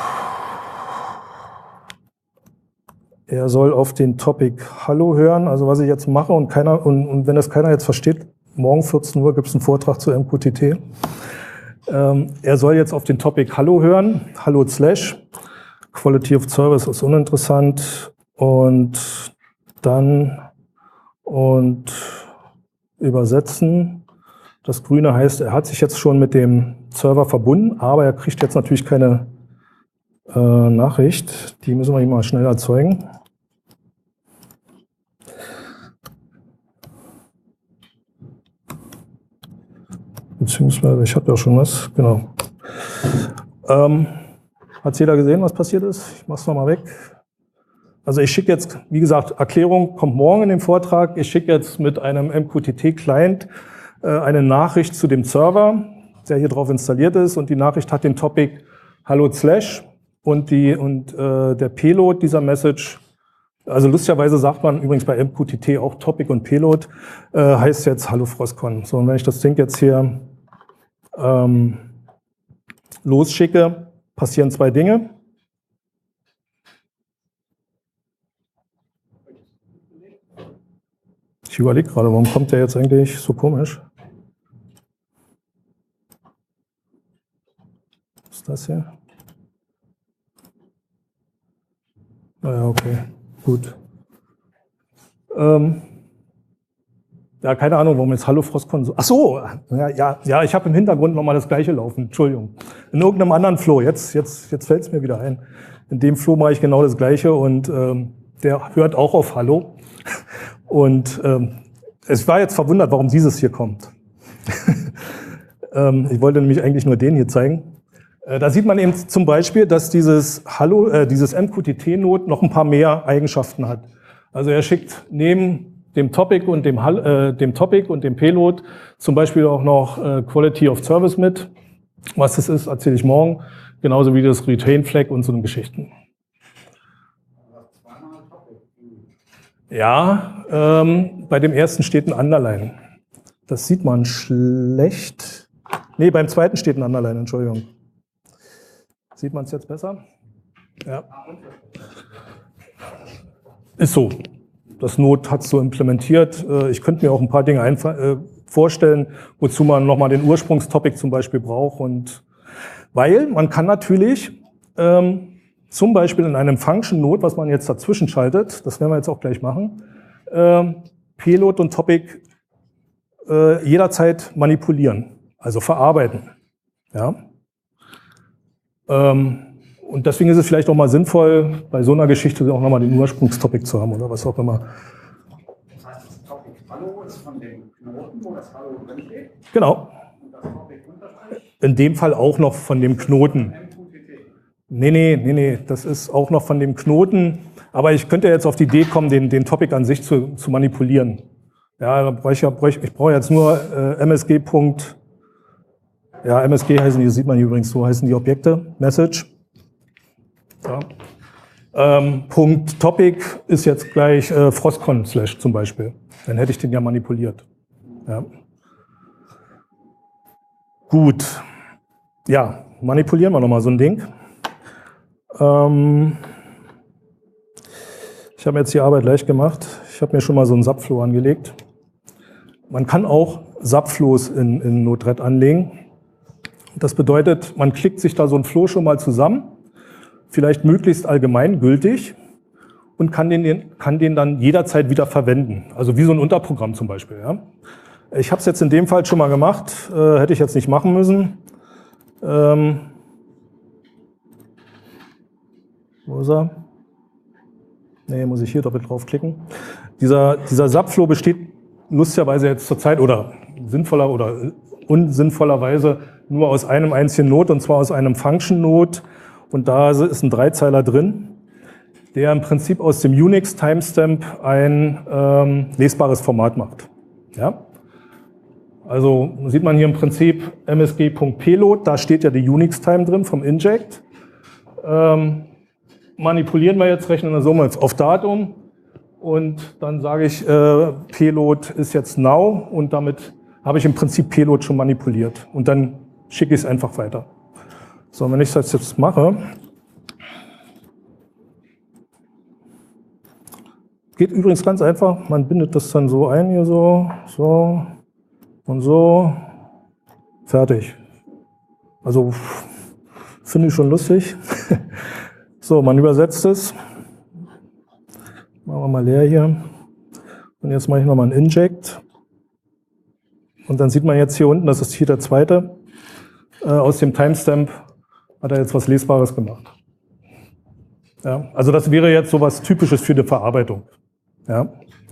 er soll auf den Topic Hallo hören, also was ich jetzt mache. Und, keiner, und, und wenn das keiner jetzt versteht, morgen vierzehn Uhr gibt es einen Vortrag zu M Q T T. Ähm, er soll jetzt auf den Topic Hallo hören, Hallo slash, Quality of Service ist uninteressant, und dann und übersetzen. Das Grüne heißt, er hat sich jetzt schon mit dem Server verbunden, aber er kriegt jetzt natürlich keine äh, Nachricht. Die müssen wir ihm mal schnell erzeugen. Beziehungsweise, ich habe ja schon was, genau. Ähm, hat jeder gesehen, was passiert ist? Ich mache es nochmal weg. Also ich schicke jetzt, wie gesagt, Erklärung kommt morgen in den Vortrag. Ich schicke jetzt mit einem M Q T T-Client äh, eine Nachricht zu dem Server, der hier drauf installiert ist. Und die Nachricht hat den Topic Hallo slash und, die, und äh, der Payload dieser Message. Also lustigerweise sagt man übrigens bei M Q T T auch Topic und Payload, äh, heißt jetzt Hallo Frostcon. So, und wenn ich das Ding jetzt hier ähm, losschicke, passieren zwei Dinge. Ich überlege gerade, warum kommt der jetzt eigentlich so komisch? Was ist das hier? Naja, okay, gut. Ähm, ja, keine Ahnung, warum jetzt Hallo Frostcon so. Ach so, ja, ja, ja, ich habe im Hintergrund nochmal das Gleiche laufen, Entschuldigung. In irgendeinem anderen Flow, jetzt, jetzt, jetzt fällt es mir wieder ein. In dem Flow mache ich genau das Gleiche und ähm, der hört auch auf Hallo. Und ähm, es war jetzt verwundert, warum dieses hier kommt. ähm, ich wollte nämlich eigentlich nur den hier zeigen. Äh, da sieht man eben zum Beispiel, dass dieses Hallo, äh, dieses M Q T T-Node noch ein paar mehr Eigenschaften hat. Also er schickt neben dem Topic und dem, äh, dem Topic und dem Payload zum Beispiel auch noch äh, Quality of Service mit. Was das ist, erzähle ich morgen. Genauso wie das Retain Flag und so eine Geschichten. Ja, ähm, bei dem ersten steht ein Underline. Das sieht man schlecht. Nee, beim zweiten steht ein Underline, Entschuldigung. Sieht man es jetzt besser? Ja. Ist so. Das Node hat es so implementiert. Ich könnte mir auch ein paar Dinge vorstellen, wozu man nochmal den Ursprungstopic zum Beispiel braucht. Und weil man kann natürlich ähm, zum Beispiel in einem Function-Node, was man jetzt dazwischen schaltet, das werden wir jetzt auch gleich machen, ähm, Payload und Topic äh, jederzeit manipulieren, also verarbeiten. Ja? Ähm, und deswegen ist es vielleicht auch mal sinnvoll, bei so einer Geschichte auch nochmal den Ursprungstopic zu haben oder was auch immer. Das heißt, das Topic Hallo ist von dem Knoten, wo das Hallo drin steht? Genau. Und das Topic Unterstrich? In dem Fall auch noch von dem Knoten. M Q T T. Nee, nee, nee, nee, das ist auch noch von dem Knoten. Aber ich könnte jetzt auf die Idee kommen, den, den Topic an sich zu, zu manipulieren. Ja, da brauche ich, ja, brauche ich, ich brauche jetzt nur äh, M S G. Ja, M S G heißen die, sieht man hier übrigens, so heißen die Objekte, Message. Ja. Ähm, Punkt Topic ist jetzt gleich äh, Frostcon slash zum Beispiel. Dann hätte ich den ja manipuliert. Ja. Gut. Ja, manipulieren wir nochmal so ein Ding. Ähm ich habe mir jetzt die Arbeit leicht gemacht. Ich habe mir schon mal so einen Subflow angelegt. Man kann auch Subflows in, in Node-RED anlegen. Das bedeutet, man klickt sich da so ein Flow schon mal zusammen, vielleicht möglichst allgemeingültig und kann den, kann den dann jederzeit wieder verwenden. Also wie so ein Unterprogramm zum Beispiel. Ja. Ich habe es jetzt in dem Fall schon mal gemacht, äh, hätte ich jetzt nicht machen müssen. Ähm, wo ist er? Nee, muss ich hier doppelt draufklicken. Dieser, dieser Subflow besteht lustigerweise jetzt zurzeit oder sinnvoller oder unsinnvollerweise nur aus einem einzigen Node, und zwar aus einem Function-Node. Und da ist ein Dreizeiler drin, der im Prinzip aus dem Unix-Timestamp ein ähm, lesbares Format macht. Ja? Also sieht man hier im Prinzip M S G.payload, da steht ja die Unix-Time drin vom Inject. Ähm, manipulieren wir jetzt, rechnen wir so mal auf Datum. Und dann sage ich, äh, Payload ist jetzt now und damit habe ich im Prinzip Payload schon manipuliert. Und dann schicke ich es einfach weiter. So, wenn ich das jetzt mache, geht übrigens ganz einfach, man bindet das dann so ein, hier so, so und so, fertig. Also finde ich schon lustig. So, man übersetzt es. Machen wir mal leer hier. Und jetzt mache ich nochmal einen Inject. Und dann sieht man jetzt hier unten, das ist hier der zweite. Äh, aus dem Timestamp hat er jetzt was Lesbares gemacht. Ja, also das wäre jetzt so was Typisches für eine Verarbeitung. Ja.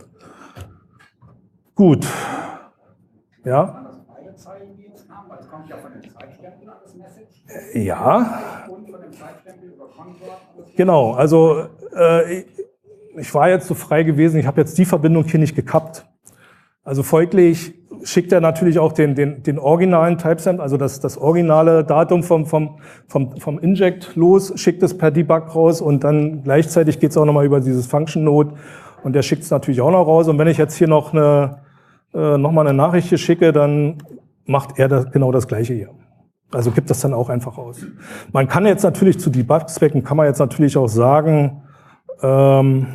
Gut. Ja. Kann das beide Zeilen, die jetzt kamen, weil es kommt ja von den Zeitstempeln an das Message. Ja. Und von dem Zeitstempel über Convert. Genau, also äh, ich war jetzt so frei gewesen, ich habe jetzt die Verbindung hier nicht gekappt. Also folglich schickt er natürlich auch den, den, den originalen Timestamp, also das, das originale Datum vom, vom, vom, vom Inject los, schickt es per Debug raus und dann gleichzeitig geht es auch nochmal über dieses Function-Node und der schickt es natürlich auch noch raus. Und wenn ich jetzt hier noch eine, äh, noch mal eine Nachricht hier schicke, dann macht er das, genau das Gleiche hier. Also gibt das dann auch einfach aus. Man kann jetzt natürlich zu Debug-Zwecken, kann man jetzt natürlich auch sagen, ähm,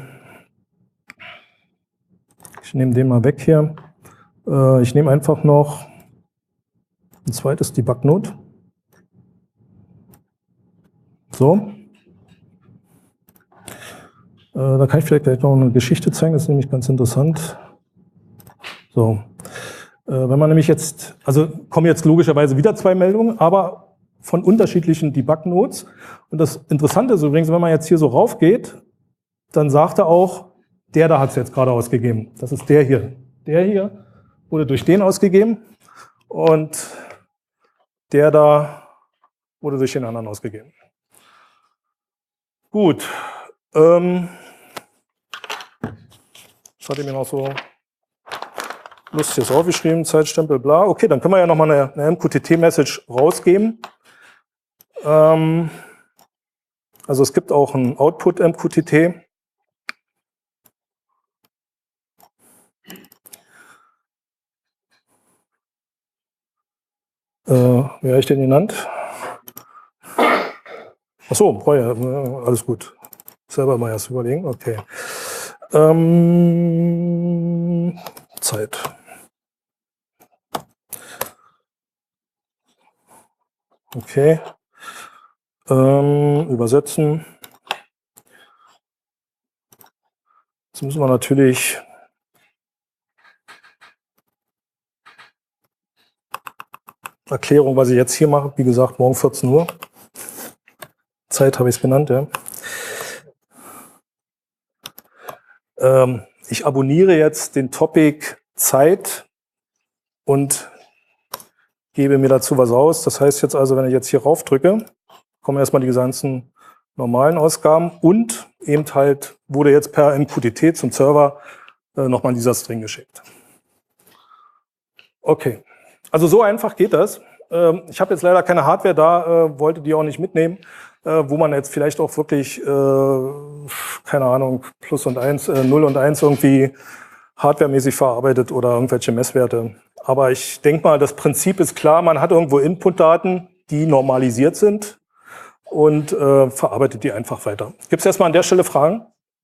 ich nehme den mal weg hier. Äh, ich nehme einfach noch ein zweites Debug-Node. So. Äh, da kann ich vielleicht gleich noch eine Geschichte zeigen, das ist nämlich ganz interessant. So. Äh, wenn man nämlich jetzt, also kommen jetzt logischerweise wieder zwei Meldungen, aber von unterschiedlichen Debug-Nodes. Und das Interessante ist übrigens, wenn man jetzt hier so rauf geht, dann sagt er auch, der da hat es jetzt gerade ausgegeben. Das ist der hier. Der hier wurde durch den ausgegeben und der da wurde durch den anderen ausgegeben. Gut. Ähm, das hatte ich mir noch so Lustiges aufgeschrieben, Zeitstempel, bla. Okay, dann können wir ja nochmal eine, eine M Q T T-Message rausgeben. Ähm, also es gibt auch ein Output M Q T T. Äh, wie habe ich den genannt? Achso, brauche ja, alles gut. Selber mal erst überlegen, okay. Ähm, Zeit. Okay. Ähm, übersetzen. Jetzt müssen wir natürlich Erklärung, was ich jetzt hier mache. Wie gesagt, morgen vierzehn Uhr. Zeit habe ich es genannt, ja. Ähm, ich abonniere jetzt den Topic Zeit und gebe mir dazu was aus. Das heißt jetzt also, wenn ich jetzt hier rauf drücke, kommen erstmal die ganzen normalen Ausgaben und eben halt wurde jetzt per M Q T T zum Server äh, nochmal dieser String geschickt. Okay, also so einfach geht das. Ähm, ich habe jetzt leider keine Hardware da, äh, wollte die auch nicht mitnehmen, äh, wo man jetzt vielleicht auch wirklich, äh, keine Ahnung, Plus und Eins, äh, Null und Eins irgendwie hardwaremäßig verarbeitet oder irgendwelche Messwerte. Aber ich denke mal, das Prinzip ist klar, man hat irgendwo Inputdaten, die normalisiert sind und äh, verarbeitet die einfach weiter. Gibt es erstmal an der Stelle Fragen?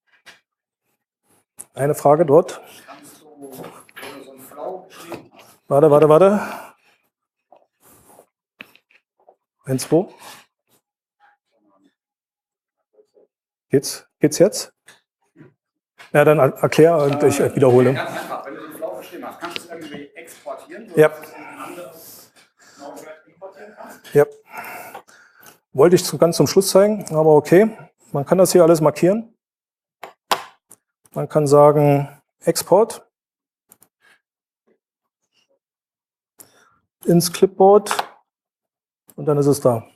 Eine Frage dort. Kannst du, wenn du so einen Flow geschrieben hast, Warte, warte, warte. Eins, zwei. Geht's? Geht's jetzt? Ja, dann erklär und ich wiederhole. Ganz einfach, wenn du so einen Flow geschrieben hast, kannst du es irgendwie exportieren, sodass Ja. du es in ein anderes Laufwerk importieren kannst? Ja. Wollte ich zu, ganz zum Schluss zeigen, aber okay. Man kann das hier alles markieren. Man kann sagen Export ins Clipboard und dann ist es da.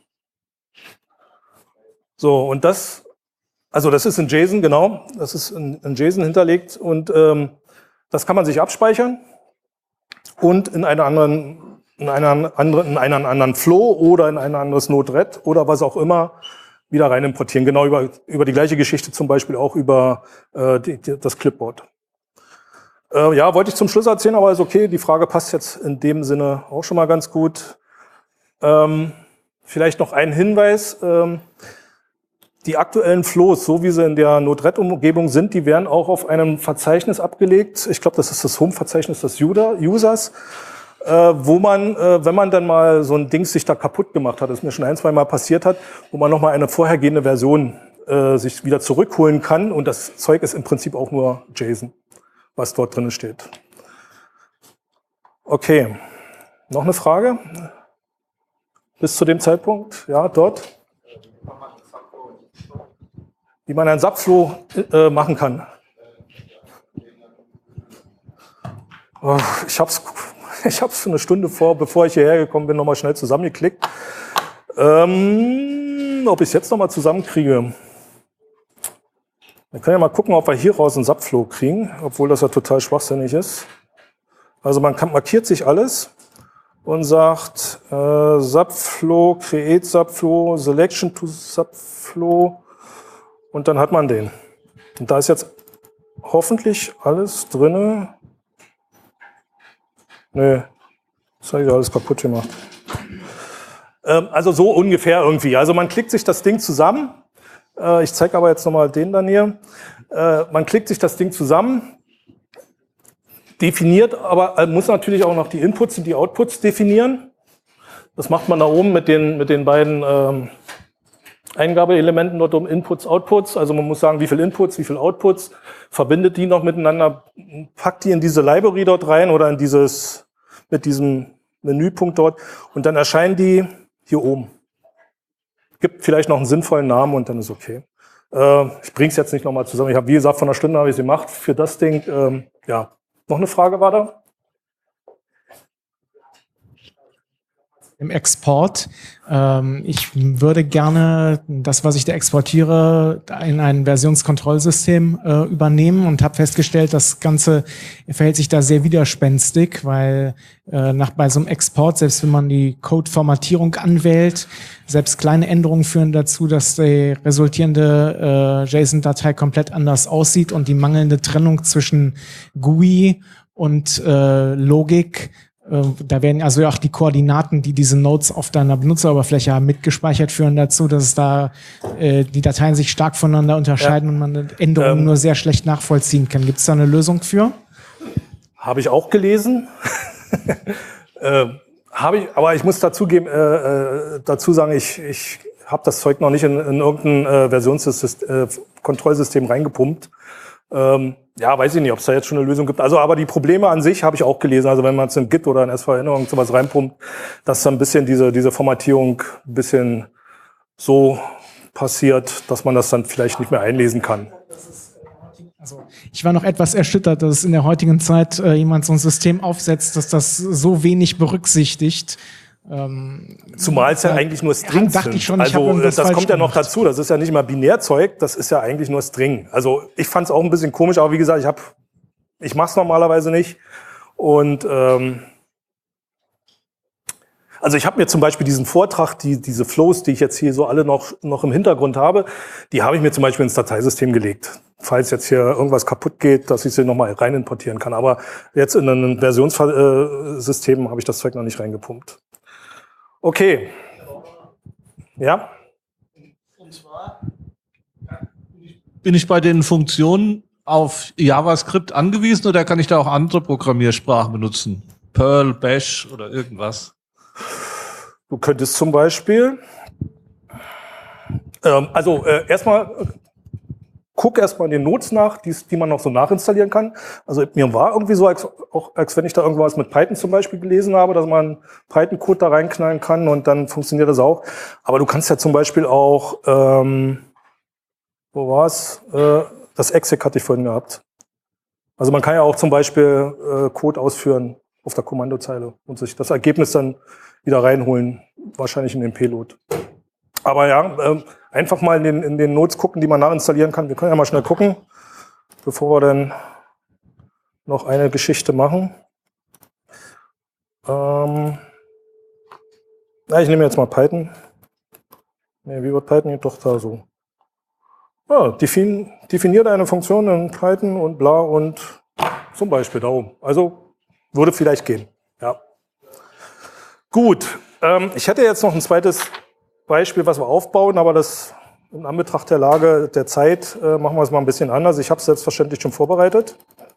So, und das, also das ist in JSON, genau, das ist in, in JSON hinterlegt und ähm, das kann man sich abspeichern und in einer anderen, in einer anderen, in einen anderen Flow oder in ein anderes Node-RED oder was auch immer wieder rein importieren. Genau über, über die gleiche Geschichte zum Beispiel auch über äh, die, die, das Clipboard. Äh, ja, wollte ich zum Schluss erzählen, aber ist okay. Die Frage passt jetzt in dem Sinne auch schon mal ganz gut. Ähm, vielleicht noch ein Hinweis. Ähm, die aktuellen Flows, so wie sie in der Node-RED-Umgebung sind, die werden auch auf einem Verzeichnis abgelegt. Ich glaube, das ist das Home-Verzeichnis des Users, äh, wo man, äh, wenn man dann mal so ein Ding sich da kaputt gemacht hat, das mir schon ein, zwei Mal passiert hat, wo man nochmal eine vorhergehende Version äh, sich wieder zurückholen kann. Und das Zeug ist im Prinzip auch nur JSON, was dort drin steht. Okay, noch eine Frage? Bis zu dem Zeitpunkt? Ja, dort? Wie man einen Subflow äh, machen kann. Oh, ich habe es ich hab's eine Stunde vor, bevor ich hierher gekommen bin, nochmal schnell zusammengeklickt. Ähm, ob ich es jetzt nochmal zusammenkriege. Wir können ja mal gucken, ob wir hier raus einen Subflow kriegen, obwohl das ja total schwachsinnig ist. Also man kann, markiert sich alles und sagt äh, Subflow, Create Subflow, Selection to Subflow und dann hat man den. Und da ist jetzt hoffentlich alles drin. Nö, das habe ich alles kaputt gemacht. Ähm, also so ungefähr irgendwie. Also man klickt sich das Ding zusammen. Äh, ich zeige aber jetzt nochmal den dann hier. Äh, man klickt sich das Ding zusammen. Definiert, aber muss natürlich auch noch die Inputs und die Outputs definieren. Das macht man da oben mit den, mit den beiden ähm, Eingabeelementen dort um Inputs, Outputs. Also man muss sagen, wie viel Inputs, wie viel Outputs, verbindet die noch miteinander, packt die in diese Library dort rein oder in dieses, mit diesem Menüpunkt dort und dann erscheinen die hier oben. Gibt vielleicht noch einen sinnvollen Namen und dann ist okay. Äh, ich bringe es jetzt nicht nochmal zusammen. Ich habe, wie gesagt, von einer Stunde habe ich es gemacht für das Ding. Ähm, ja. Noch eine Frage war da? Im Export. Ähm, ich würde gerne das, was ich da exportiere, in ein Versionskontrollsystem äh, übernehmen und habe festgestellt, das Ganze verhält sich da sehr widerspenstig, weil äh, nach bei so einem Export, selbst wenn man die Code-Formatierung anwählt, selbst kleine Änderungen führen dazu, dass die resultierende äh, JSON-Datei komplett anders aussieht und die mangelnde Trennung zwischen G U I und äh, Logik. Da werden also auch die Koordinaten, die diese Nodes auf deiner Benutzeroberfläche haben, mitgespeichert, führen dazu, dass es da äh, die Dateien sich stark voneinander unterscheiden ja. und man Änderungen ähm, nur sehr schlecht nachvollziehen kann. Gibt es da eine Lösung für? Habe ich auch gelesen. äh, Habe ich, aber ich muss dazugeben, äh, äh, dazu sagen, ich, ich habe das Zeug noch nicht in, in irgendein äh, Versionskontrollsystem äh, reingepumpt. Ähm, ja, weiß ich nicht, ob es da jetzt schon eine Lösung gibt. Also, aber die Probleme an sich habe ich auch gelesen. Also wenn man es in Git oder in S V N oder sowas reinpumpt, dass dann ein bisschen diese, diese Formatierung ein bisschen so passiert, dass man das dann vielleicht nicht mehr einlesen kann. Also ich war noch etwas erschüttert, dass in der heutigen Zeit äh, jemand so ein System aufsetzt, dass das so wenig berücksichtigt. Ähm, Zumal es ja eigentlich nur Strings dachte ich schon, sind. ich habe Also irgendwas das falsch kommt ja noch gemacht. dazu. Das ist ja nicht mal Binärzeug, das ist ja eigentlich nur String. Also ich fand es auch ein bisschen komisch, aber wie gesagt, ich habe, ich mache es normalerweise nicht. Und ähm, also ich habe mir zum Beispiel diesen Vortrag, die, diese Flows, die ich jetzt hier so alle noch, noch im Hintergrund habe, die habe ich mir zum Beispiel ins Dateisystem gelegt. Falls jetzt hier irgendwas kaputt geht, dass ich sie nochmal rein importieren kann. Aber jetzt in ein Versionssystem habe ich das Zeug noch nicht reingepumpt. Okay. Ja? Und zwar bin ich bei den Funktionen auf JavaScript angewiesen oder kann ich da auch andere Programmiersprachen benutzen? Perl, Bash oder irgendwas? Du könntest zum Beispiel, ähm, also äh, erstmal, äh, guck erstmal in den Notes nach, die, die man noch so nachinstallieren kann. Also mir war irgendwie so, als, auch als wenn ich da irgendwas mit Python zum Beispiel gelesen habe, dass man Python-Code da reinknallen kann und dann funktioniert das auch. Aber du kannst ja zum Beispiel auch, ähm, wo war's? Äh, das Exec hatte ich vorhin gehabt. Also man kann ja auch zum Beispiel äh, Code ausführen auf der Kommandozeile und sich das Ergebnis dann wieder reinholen, wahrscheinlich in den Payload. Aber ja, äh, einfach mal in den, in den Notes gucken, die man nachinstallieren kann. Wir können ja mal schnell gucken, bevor wir dann noch eine Geschichte machen. Ähm, na, ich nehme jetzt mal Python. Nee, wie wird Python hier doch da so? Ja, defin, definiert eine Funktion in Python und bla und zum Beispiel da oben. Also würde vielleicht gehen. Ja. Gut, ähm, ich hätte jetzt noch ein zweites Beispiel, was wir aufbauen, aber das in Anbetracht der Lage, der Zeit, äh, machen wir es mal ein bisschen anders. Ich habe es selbstverständlich schon vorbereitet.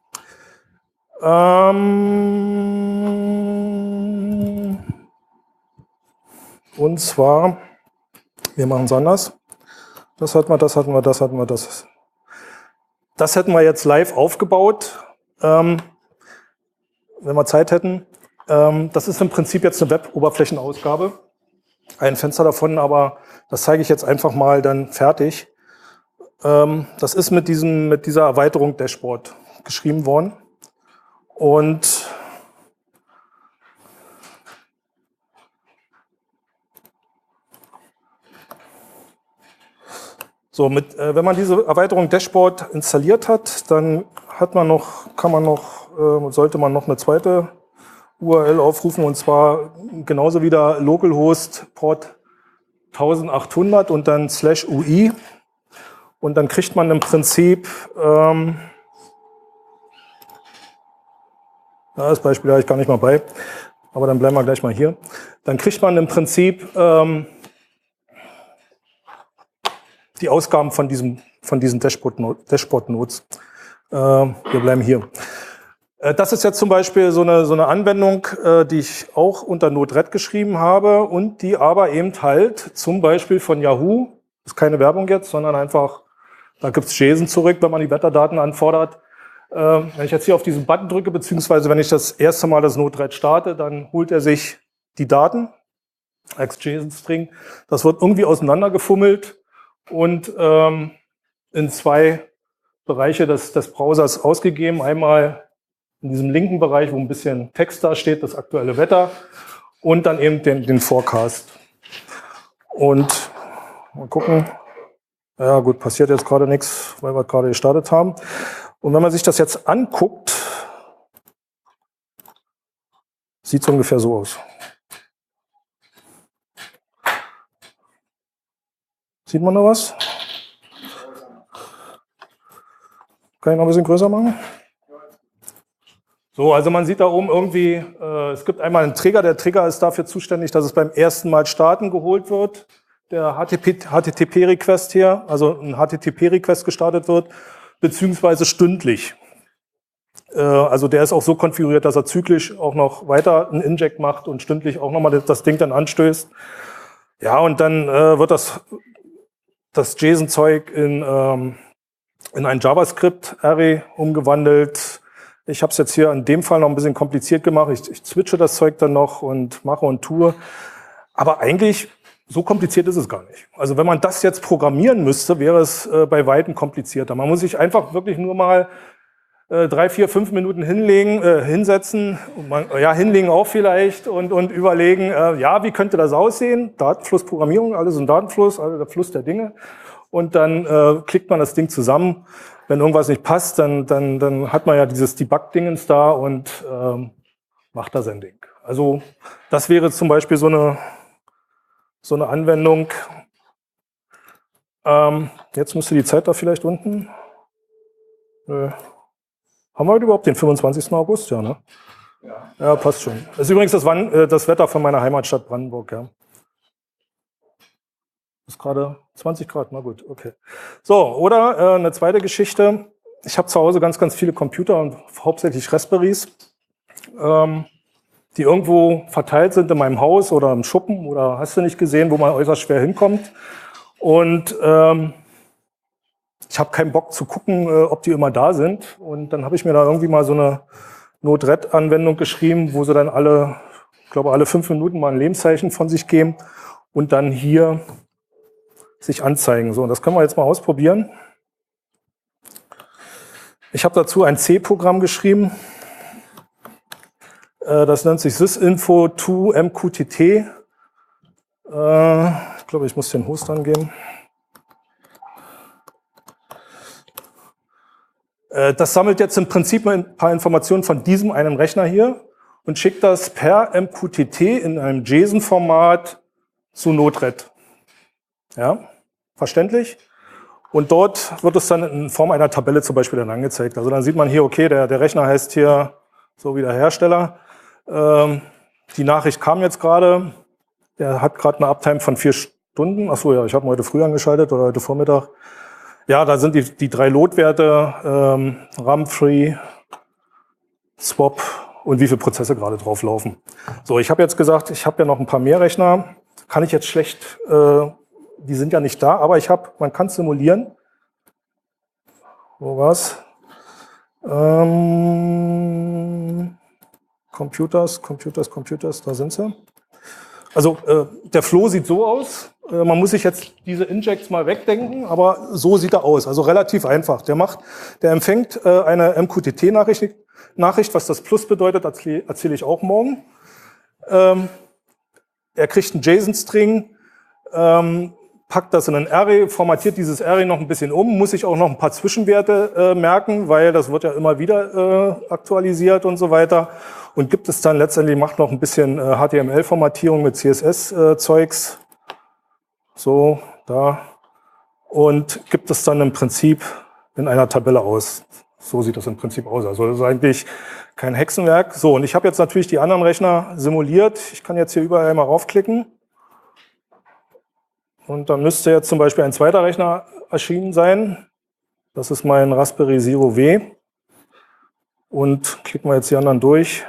Ähm, und zwar, wir machen es anders. Das hatten wir, das hatten wir, das hatten wir, das. Das hätten wir jetzt live aufgebaut, ähm, wenn wir Zeit hätten. Ähm, das ist im Prinzip jetzt eine Web-Oberflächenausgabe. Ein Fenster davon, aber das zeige ich jetzt einfach mal dann fertig. Ähm, das ist mit, diesem, mit dieser Erweiterung Dashboard geschrieben worden. Und so, mit, äh, wenn man diese Erweiterung Dashboard installiert hat, dann hat man noch, kann man noch, äh, sollte man noch eine zweite U R L aufrufen, und zwar genauso wie der Localhost Port eintausendachthundert und dann slash U I. Und dann kriegt man im Prinzip, ähm, ja, das Beispiel habe ich gar nicht mal bei, aber dann bleiben wir gleich mal hier. Dann kriegt man im Prinzip ähm, die Ausgaben von diesem, von diesen Dashboard-Notes. Dashboard äh, wir bleiben hier. Äh, das ist jetzt zum Beispiel so eine, so eine Anwendung, äh, die ich auch unter Node-RED geschrieben habe und die aber eben halt zum Beispiel von Yahoo, das ist keine Werbung jetzt, sondern einfach, da gibt es JSON zurück, wenn man die Metadaten anfordert. Äh, wenn ich jetzt hier auf diesen Button drücke, beziehungsweise wenn ich das erste Mal das Node-RED starte, dann holt er sich die Daten als JSON-String. Das wird irgendwie auseinandergefummelt und ähm, in zwei Bereiche des, des Browsers ausgegeben. Einmal in diesem linken Bereich, wo ein bisschen Text da steht, das aktuelle Wetter, und dann eben den, den Forecast. Und mal gucken. Ja gut, passiert jetzt gerade nichts, weil wir gerade gestartet haben. Und wenn man sich das jetzt anguckt, sieht es ungefähr so aus. Sieht man da was? Kann ich noch ein bisschen größer machen? So, also man sieht da oben irgendwie, äh, es gibt einmal einen Trigger. Der Trigger ist dafür zuständig, dass es beim ersten Mal starten geholt wird. Der H T T P-Request hier, also ein H T T P-Request gestartet wird, beziehungsweise stündlich. Äh, also der ist auch so konfiguriert, dass er zyklisch auch noch weiter einen Inject macht und stündlich auch nochmal das, das Ding dann anstößt. Ja, und dann äh, wird das, das JSON-Zeug in, ähm, in ein JavaScript-Array umgewandelt. Ich habe es jetzt hier in dem Fall noch ein bisschen kompliziert gemacht. Ich, ich switche das Zeug dann noch und mache und tue. Aber eigentlich, so kompliziert ist es gar nicht. Also wenn man das jetzt programmieren müsste, wäre es äh, bei Weitem komplizierter. Man muss sich einfach wirklich nur mal äh, drei, vier, fünf Minuten hinlegen, äh, hinsetzen, und man, ja, hinlegen auch vielleicht und, und überlegen, äh, ja, wie könnte das aussehen? Datenflussprogrammierung, alles ein Datenfluss, also der Fluss der Dinge. Und dann äh, klickt man das Ding zusammen. Wenn irgendwas nicht passt, dann, dann, dann hat man ja dieses Debug-Dingens da und ähm, macht da sein Ding. Also das wäre zum Beispiel so eine, so eine Anwendung. Ähm, jetzt müsste die Zeit da vielleicht unten. Nö. Haben wir heute überhaupt den fünfundzwanzigsten August? Ja, ne? Ja. Ja, passt schon. Das ist übrigens das, Wan- äh, das Wetter von meiner Heimatstadt Brandenburg, ja. Ist gerade zwanzig Grad, na gut, okay. So, oder äh, eine zweite Geschichte. Ich habe zu Hause ganz, ganz viele Computer und hauptsächlich Raspberries, ähm, die irgendwo verteilt sind in meinem Haus oder im Schuppen oder hast du nicht gesehen, wo man äußerst schwer hinkommt. Und ähm, ich habe keinen Bock zu gucken, äh, ob die immer da sind. Und dann habe ich mir da irgendwie mal so eine Node-RED-Anwendung geschrieben, wo sie dann alle, ich glaube, alle fünf Minuten mal ein Lebenszeichen von sich geben und dann hier sich anzeigen. So, und das können wir jetzt mal ausprobieren. Ich habe dazu ein C-Programm geschrieben. Äh, das nennt sich sysinfo to M Q T T. Äh, ich glaube, ich muss den Host angeben. Äh, das sammelt jetzt im Prinzip ein paar Informationen von diesem einen Rechner hier und schickt das per M Q T T in einem JSON-Format zu Node-RED. Ja, verständlich? Und dort wird es dann in Form einer Tabelle zum Beispiel dann angezeigt. Also dann sieht man hier, okay, der, der Rechner heißt hier so wie der Hersteller. Ähm, die Nachricht kam jetzt gerade. Der hat gerade eine Uptime von vier Stunden. Achso, ja, ich habe ihn heute früh angeschaltet oder heute Vormittag. Ja, da sind die, die drei Load-Werte, ähm, RAM-Free, Swap und wie viele Prozesse gerade drauf laufen. So, ich habe jetzt gesagt, ich habe ja noch ein paar mehr Rechner. Kann ich jetzt schlecht... Äh, Die sind ja nicht da, aber ich habe, man kann simulieren. Wo war's? Ähm, Computers, Computers, Computers, da sind sie. Also äh, der Flow sieht so aus. Äh, man muss sich jetzt diese Injects mal wegdenken, aber so sieht er aus. Also relativ einfach. Der macht, der empfängt äh, eine M Q T T-Nachricht, Nachricht, was das Plus bedeutet, erzähle erzähl ich auch morgen. Ähm, er kriegt einen JSON-String. Ähm, packt das in ein Array, formatiert dieses Array noch ein bisschen um, muss ich auch noch ein paar Zwischenwerte äh, merken, weil das wird ja immer wieder äh, aktualisiert und so weiter. Und gibt es dann letztendlich, macht noch ein bisschen äh, H T M L-Formatierung mit C S S-Zeugs. Äh, so, da. Und gibt es dann im Prinzip in einer Tabelle aus. So sieht das im Prinzip aus. Also das ist eigentlich kein Hexenwerk. So, und ich habe jetzt natürlich die anderen Rechner simuliert. Ich kann jetzt hier überall mal raufklicken. Und dann müsste jetzt zum Beispiel ein zweiter Rechner erschienen sein. Das ist mein Raspberry Zero W. Und klicken wir jetzt die anderen durch.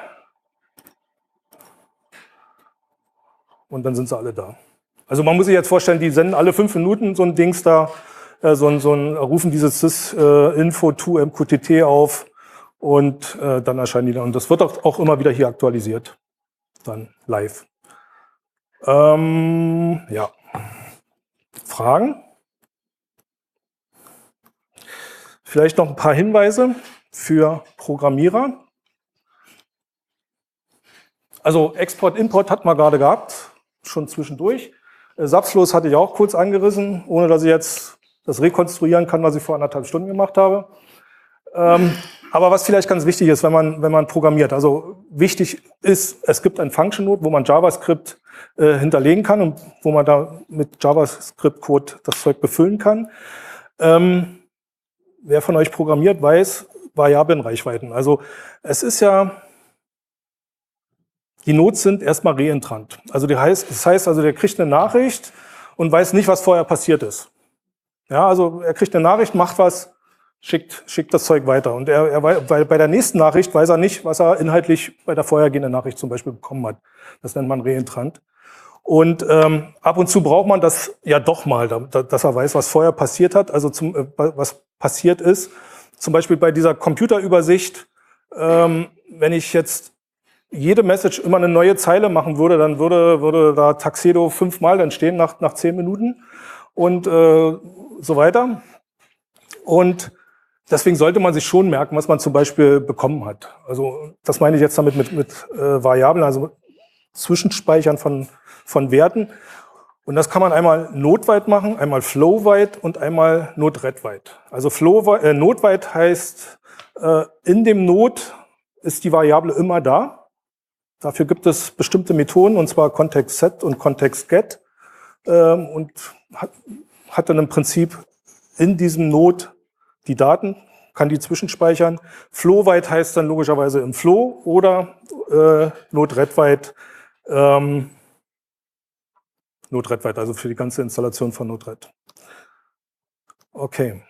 Und dann sind sie alle da. Also man muss sich jetzt vorstellen, die senden alle fünf Minuten so ein Dings da, äh, so ein, so ein, rufen dieses sysinfo to M Q T T auf und äh, dann erscheinen die da. Und das wird auch, auch immer wieder hier aktualisiert. Dann live. Ähm, ja. Fragen? Vielleicht noch ein paar Hinweise für Programmierer. Also Export, Import hatten wir gerade gehabt, schon zwischendurch. Sapslos hatte ich auch kurz angerissen, ohne dass ich jetzt das rekonstruieren kann, was ich vor anderthalb Stunden gemacht habe. Ähm, aber was vielleicht ganz wichtig ist, wenn man, wenn man programmiert. Also wichtig ist, es gibt ein Function Node, wo man JavaScript äh, hinterlegen kann und wo man da mit JavaScript-Code das Zeug befüllen kann. Ähm, wer von euch programmiert, weiß, Variablenreichweiten. Also es ist ja, die Nodes sind erstmal reentrant. Also die heißt, das heißt also, der kriegt eine Nachricht und weiß nicht, was vorher passiert ist. Ja, also er kriegt eine Nachricht, macht was, schickt, schickt das Zeug weiter. Und er, er, weil bei der nächsten Nachricht weiß er nicht, was er inhaltlich bei der vorhergehenden Nachricht zum Beispiel bekommen hat. Das nennt man Reentrant. Und ähm, ab und zu braucht man das ja doch mal, da, dass er weiß, was vorher passiert hat, also zum, äh, was passiert ist. Zum Beispiel bei dieser Computerübersicht, ähm, wenn ich jetzt jede Message immer eine neue Zeile machen würde, dann würde, würde da Tuxedo fünfmal dann stehen nach, nach zehn Minuten und äh, so weiter. Und deswegen sollte man sich schon merken, was man zum Beispiel bekommen hat. Also das meine ich jetzt damit mit, mit äh, Variablen, also Zwischenspeichern von, von Werten. Und das kann man einmal noteweit machen, einmal flowweit und einmal node-read-weit. Also flow, äh, noteweit heißt, äh, in dem Node ist die Variable immer da. Dafür gibt es bestimmte Methoden, und zwar context-set und context-get. Ähm, und hat, hat dann im Prinzip in diesem Node die Daten, kann die zwischenspeichern. Flowweit heißt dann logischerweise im Flow oder äh, node-read-weit, ähm, node-read-weit, also für die ganze Installation von node-read. Okay.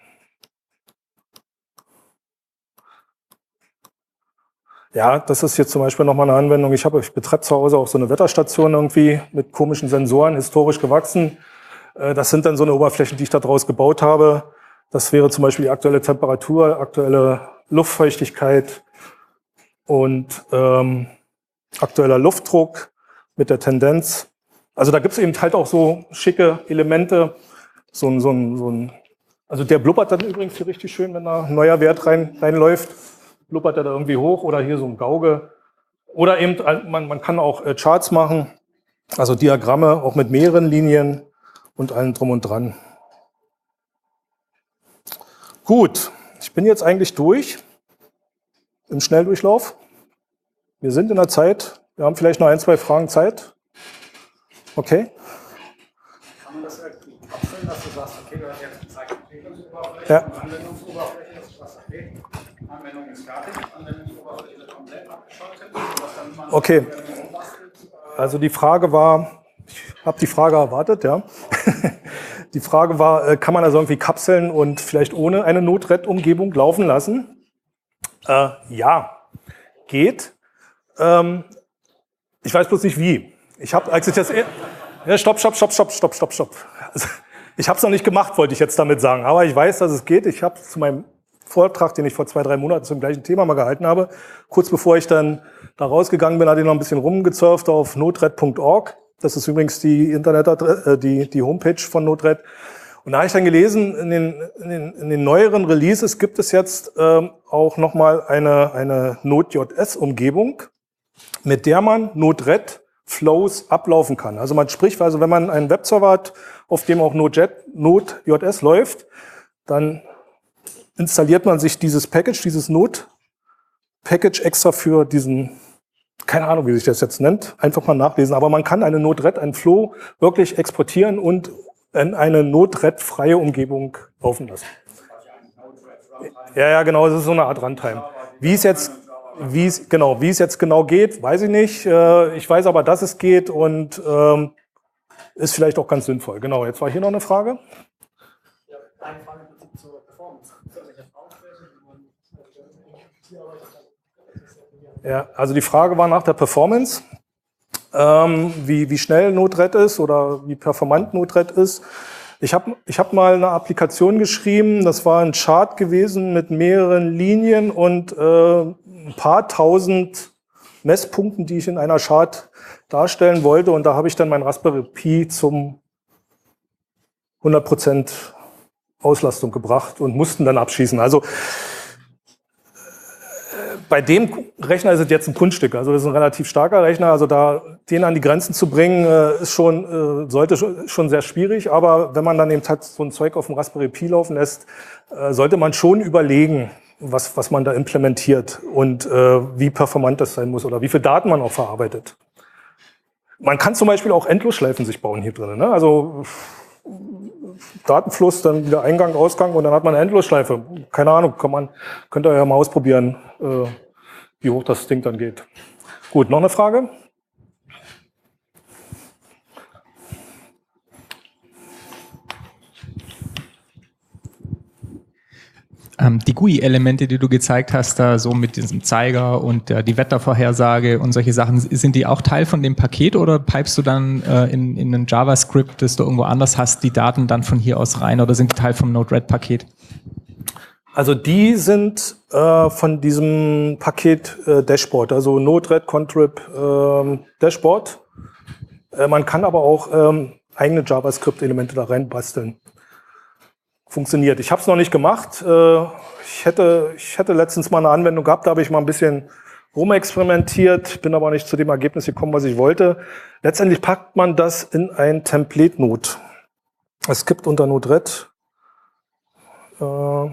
Ja, das ist jetzt zum Beispiel nochmal eine Anwendung. Ich habe, ich betreibe zu Hause auch so eine Wetterstation irgendwie mit komischen Sensoren, historisch gewachsen. Das sind dann so eine Oberflächen, die ich da draus gebaut habe. Das wäre zum Beispiel die aktuelle Temperatur, aktuelle Luftfeuchtigkeit und ähm, aktueller Luftdruck mit der Tendenz. Also da gibt es eben halt auch so schicke Elemente. So ein, so ein, so ein, also der blubbert dann übrigens hier richtig schön, wenn da ein neuer Wert rein, reinläuft. Blubbert er da irgendwie hoch oder hier so ein Gauge. Oder eben, man, man kann auch äh, Charts machen, also Diagramme, auch mit mehreren Linien und allem drum und dran. Gut, ich bin jetzt eigentlich durch im Schnelldurchlauf. Wir sind in der Zeit. Wir haben vielleicht noch ein, zwei Fragen Zeit. Okay. Kann man das irgendwie abstellen, dass du sagst, okay, du hast jetzt gezeigt, Entwicklungsoberfläche Ja. und Anwendungsoberfläche, dass du sagst, okay, Anwendung ist fertig, Anwendungsoberfläche wird komplett abgeschaltet, sodass dann man Okay. Anwendung umbastelt. Also die Frage war, ich habe die Frage erwartet, ja. Die Frage war, kann man also irgendwie Kapseln und vielleicht ohne eine Node-RED-Umgebung laufen lassen? Äh, ja, geht. Ähm, ich weiß bloß nicht wie. Ich habe, als ich das, ja, stopp, stopp, stopp, stopp, stopp, stopp, stopp. Also, ich habe es noch nicht gemacht, wollte ich jetzt damit sagen. Aber ich weiß, dass es geht. Ich habe zu meinem Vortrag, den ich vor zwei, drei Monaten zum gleichen Thema mal gehalten habe, kurz bevor ich dann da rausgegangen bin, hatte ich noch ein bisschen rumgezurft auf node-red punkt org. Das ist übrigens die Internetadresse, die, die Homepage von node-red. Und da habe ich dann gelesen, in den, in den, in den neueren Releases gibt es jetzt ähm, auch nochmal eine, eine Node.js-Umgebung, mit der man Node-RED-Flows ablaufen kann. Also man spricht, also wenn man einen Webserver hat, auf dem auch Node.js läuft, dann installiert man sich dieses Package, dieses Node-Package extra für diesen, keine Ahnung, wie sich das jetzt nennt, einfach mal nachlesen. Aber man kann eine Node-RED, einen Flow wirklich exportieren und in eine Node-RED-freie Umgebung laufen lassen. Ja, ja, genau, das ist so eine Art Runtime. Wie es jetzt, wie es, genau, wie es jetzt genau geht, weiß ich nicht. Ich weiß aber, dass es geht und ähm, ist vielleicht auch ganz sinnvoll. Genau, jetzt war hier noch eine Frage. Ja, eine Frage zur Performance. Ja, also die Frage war nach der Performance, ähm, wie, wie schnell Node-RED ist oder wie performant Node-RED ist. Ich habe ich hab mal eine Applikation geschrieben, das war ein Chart gewesen mit mehreren Linien und äh, ein paar tausend Messpunkten, die ich in einer Chart darstellen wollte. Und da habe ich dann mein Raspberry Pi zum hundert Prozent Auslastung gebracht und mussten dann abschießen. Also bei dem Rechner ist es jetzt ein Kunststück. Also das ist ein relativ starker Rechner. Also da den an die Grenzen zu bringen, ist schon, sollte schon sehr schwierig. Aber wenn man dann eben halt so ein Zeug auf dem Raspberry Pi laufen lässt, sollte man schon überlegen, was, was man da implementiert und äh, wie performant das sein muss oder wie viele Daten man auch verarbeitet. Man kann zum Beispiel auch Endlosschleifen sich bauen hier drin. Ne? Also Datenfluss, dann wieder Eingang, Ausgang und dann hat man eine Endlosschleife. Keine Ahnung, kann man, könnt ihr ja mal ausprobieren, äh, wie hoch das Ding dann geht. Gut, noch eine Frage? Ähm, die G U I-Elemente, die du gezeigt hast, da so mit diesem Zeiger und äh, die Wettervorhersage und solche Sachen, sind die auch Teil von dem Paket oder pipest du dann äh, in, in ein JavaScript, das du irgendwo anders hast, die Daten dann von hier aus rein oder sind die Teil vom Node-RED-Paket? Also die sind äh, von diesem Paket äh, Dashboard, also Node-RED Contrib äh, Dashboard. Äh, man kann aber auch ähm, eigene JavaScript-Elemente da rein basteln. Funktioniert. Ich habe es noch nicht gemacht. Äh, ich, hätte, ich hätte letztens mal eine Anwendung gehabt, da habe ich mal ein bisschen rumexperimentiert, bin aber nicht zu dem Ergebnis gekommen, was ich wollte. Letztendlich packt man das in ein Template-Node. Es gibt unter Node-RED äh,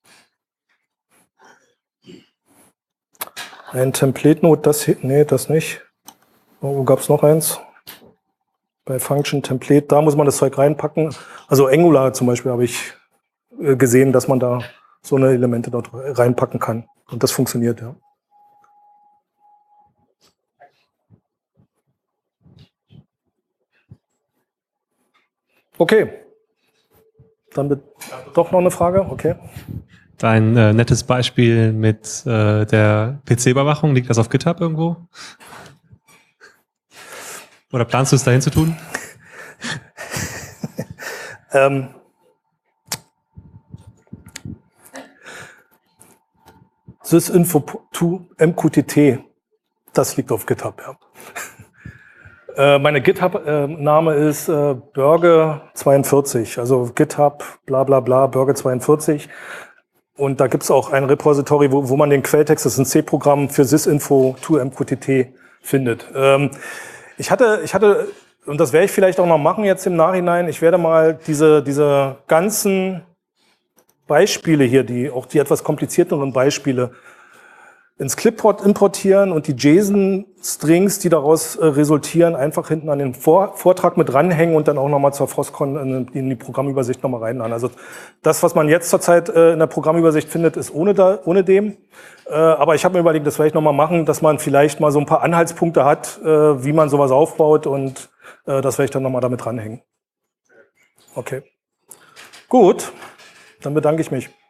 ein Template-Node, das hier, nee, das nicht. Wo gab es noch eins? Bei Function Template, da muss man das Zeug reinpacken. Also Angular zum Beispiel habe ich äh, gesehen, dass man da so eine Elemente dort reinpacken kann. Und das funktioniert, ja. Okay. Dann wird doch noch eine Frage, okay. Dein äh, nettes Beispiel mit äh, der P C-Überwachung, liegt das auf GitHub irgendwo? Oder planst du es dahin zu tun? ähm, Sysinfo to M Q T T, das liegt auf GitHub, ja. äh, meine GitHub-Name äh, ist äh, Börge zweiundvierzig, also GitHub, bla bla bla, Börge zweiundvierzig. Und da gibt es auch ein Repository, wo, wo man den Quelltext, das ist ein C-Programm für Sysinfo to M Q T T findet. Ähm, ich hatte, ich hatte, und das werde ich vielleicht auch noch machen jetzt im Nachhinein, ich werde mal diese, diese ganzen Beispiele hier, die auch die etwas komplizierteren Beispiele, ins Clipboard importieren und die JSON-Strings, die daraus äh, resultieren, einfach hinten an den Vor Vortrag mit ranhängen und dann auch nochmal zur Frostcon in, in die Programmübersicht nochmal reinladen. Also das, was man jetzt zurzeit äh, in der Programmübersicht findet, ist ohne, da, ohne dem. Äh, aber ich habe mir überlegt, das werde ich nochmal machen, dass man vielleicht mal so ein paar Anhaltspunkte hat, äh, wie man sowas aufbaut und äh, das werde ich dann nochmal damit ranhängen. Okay. Gut, dann bedanke ich mich.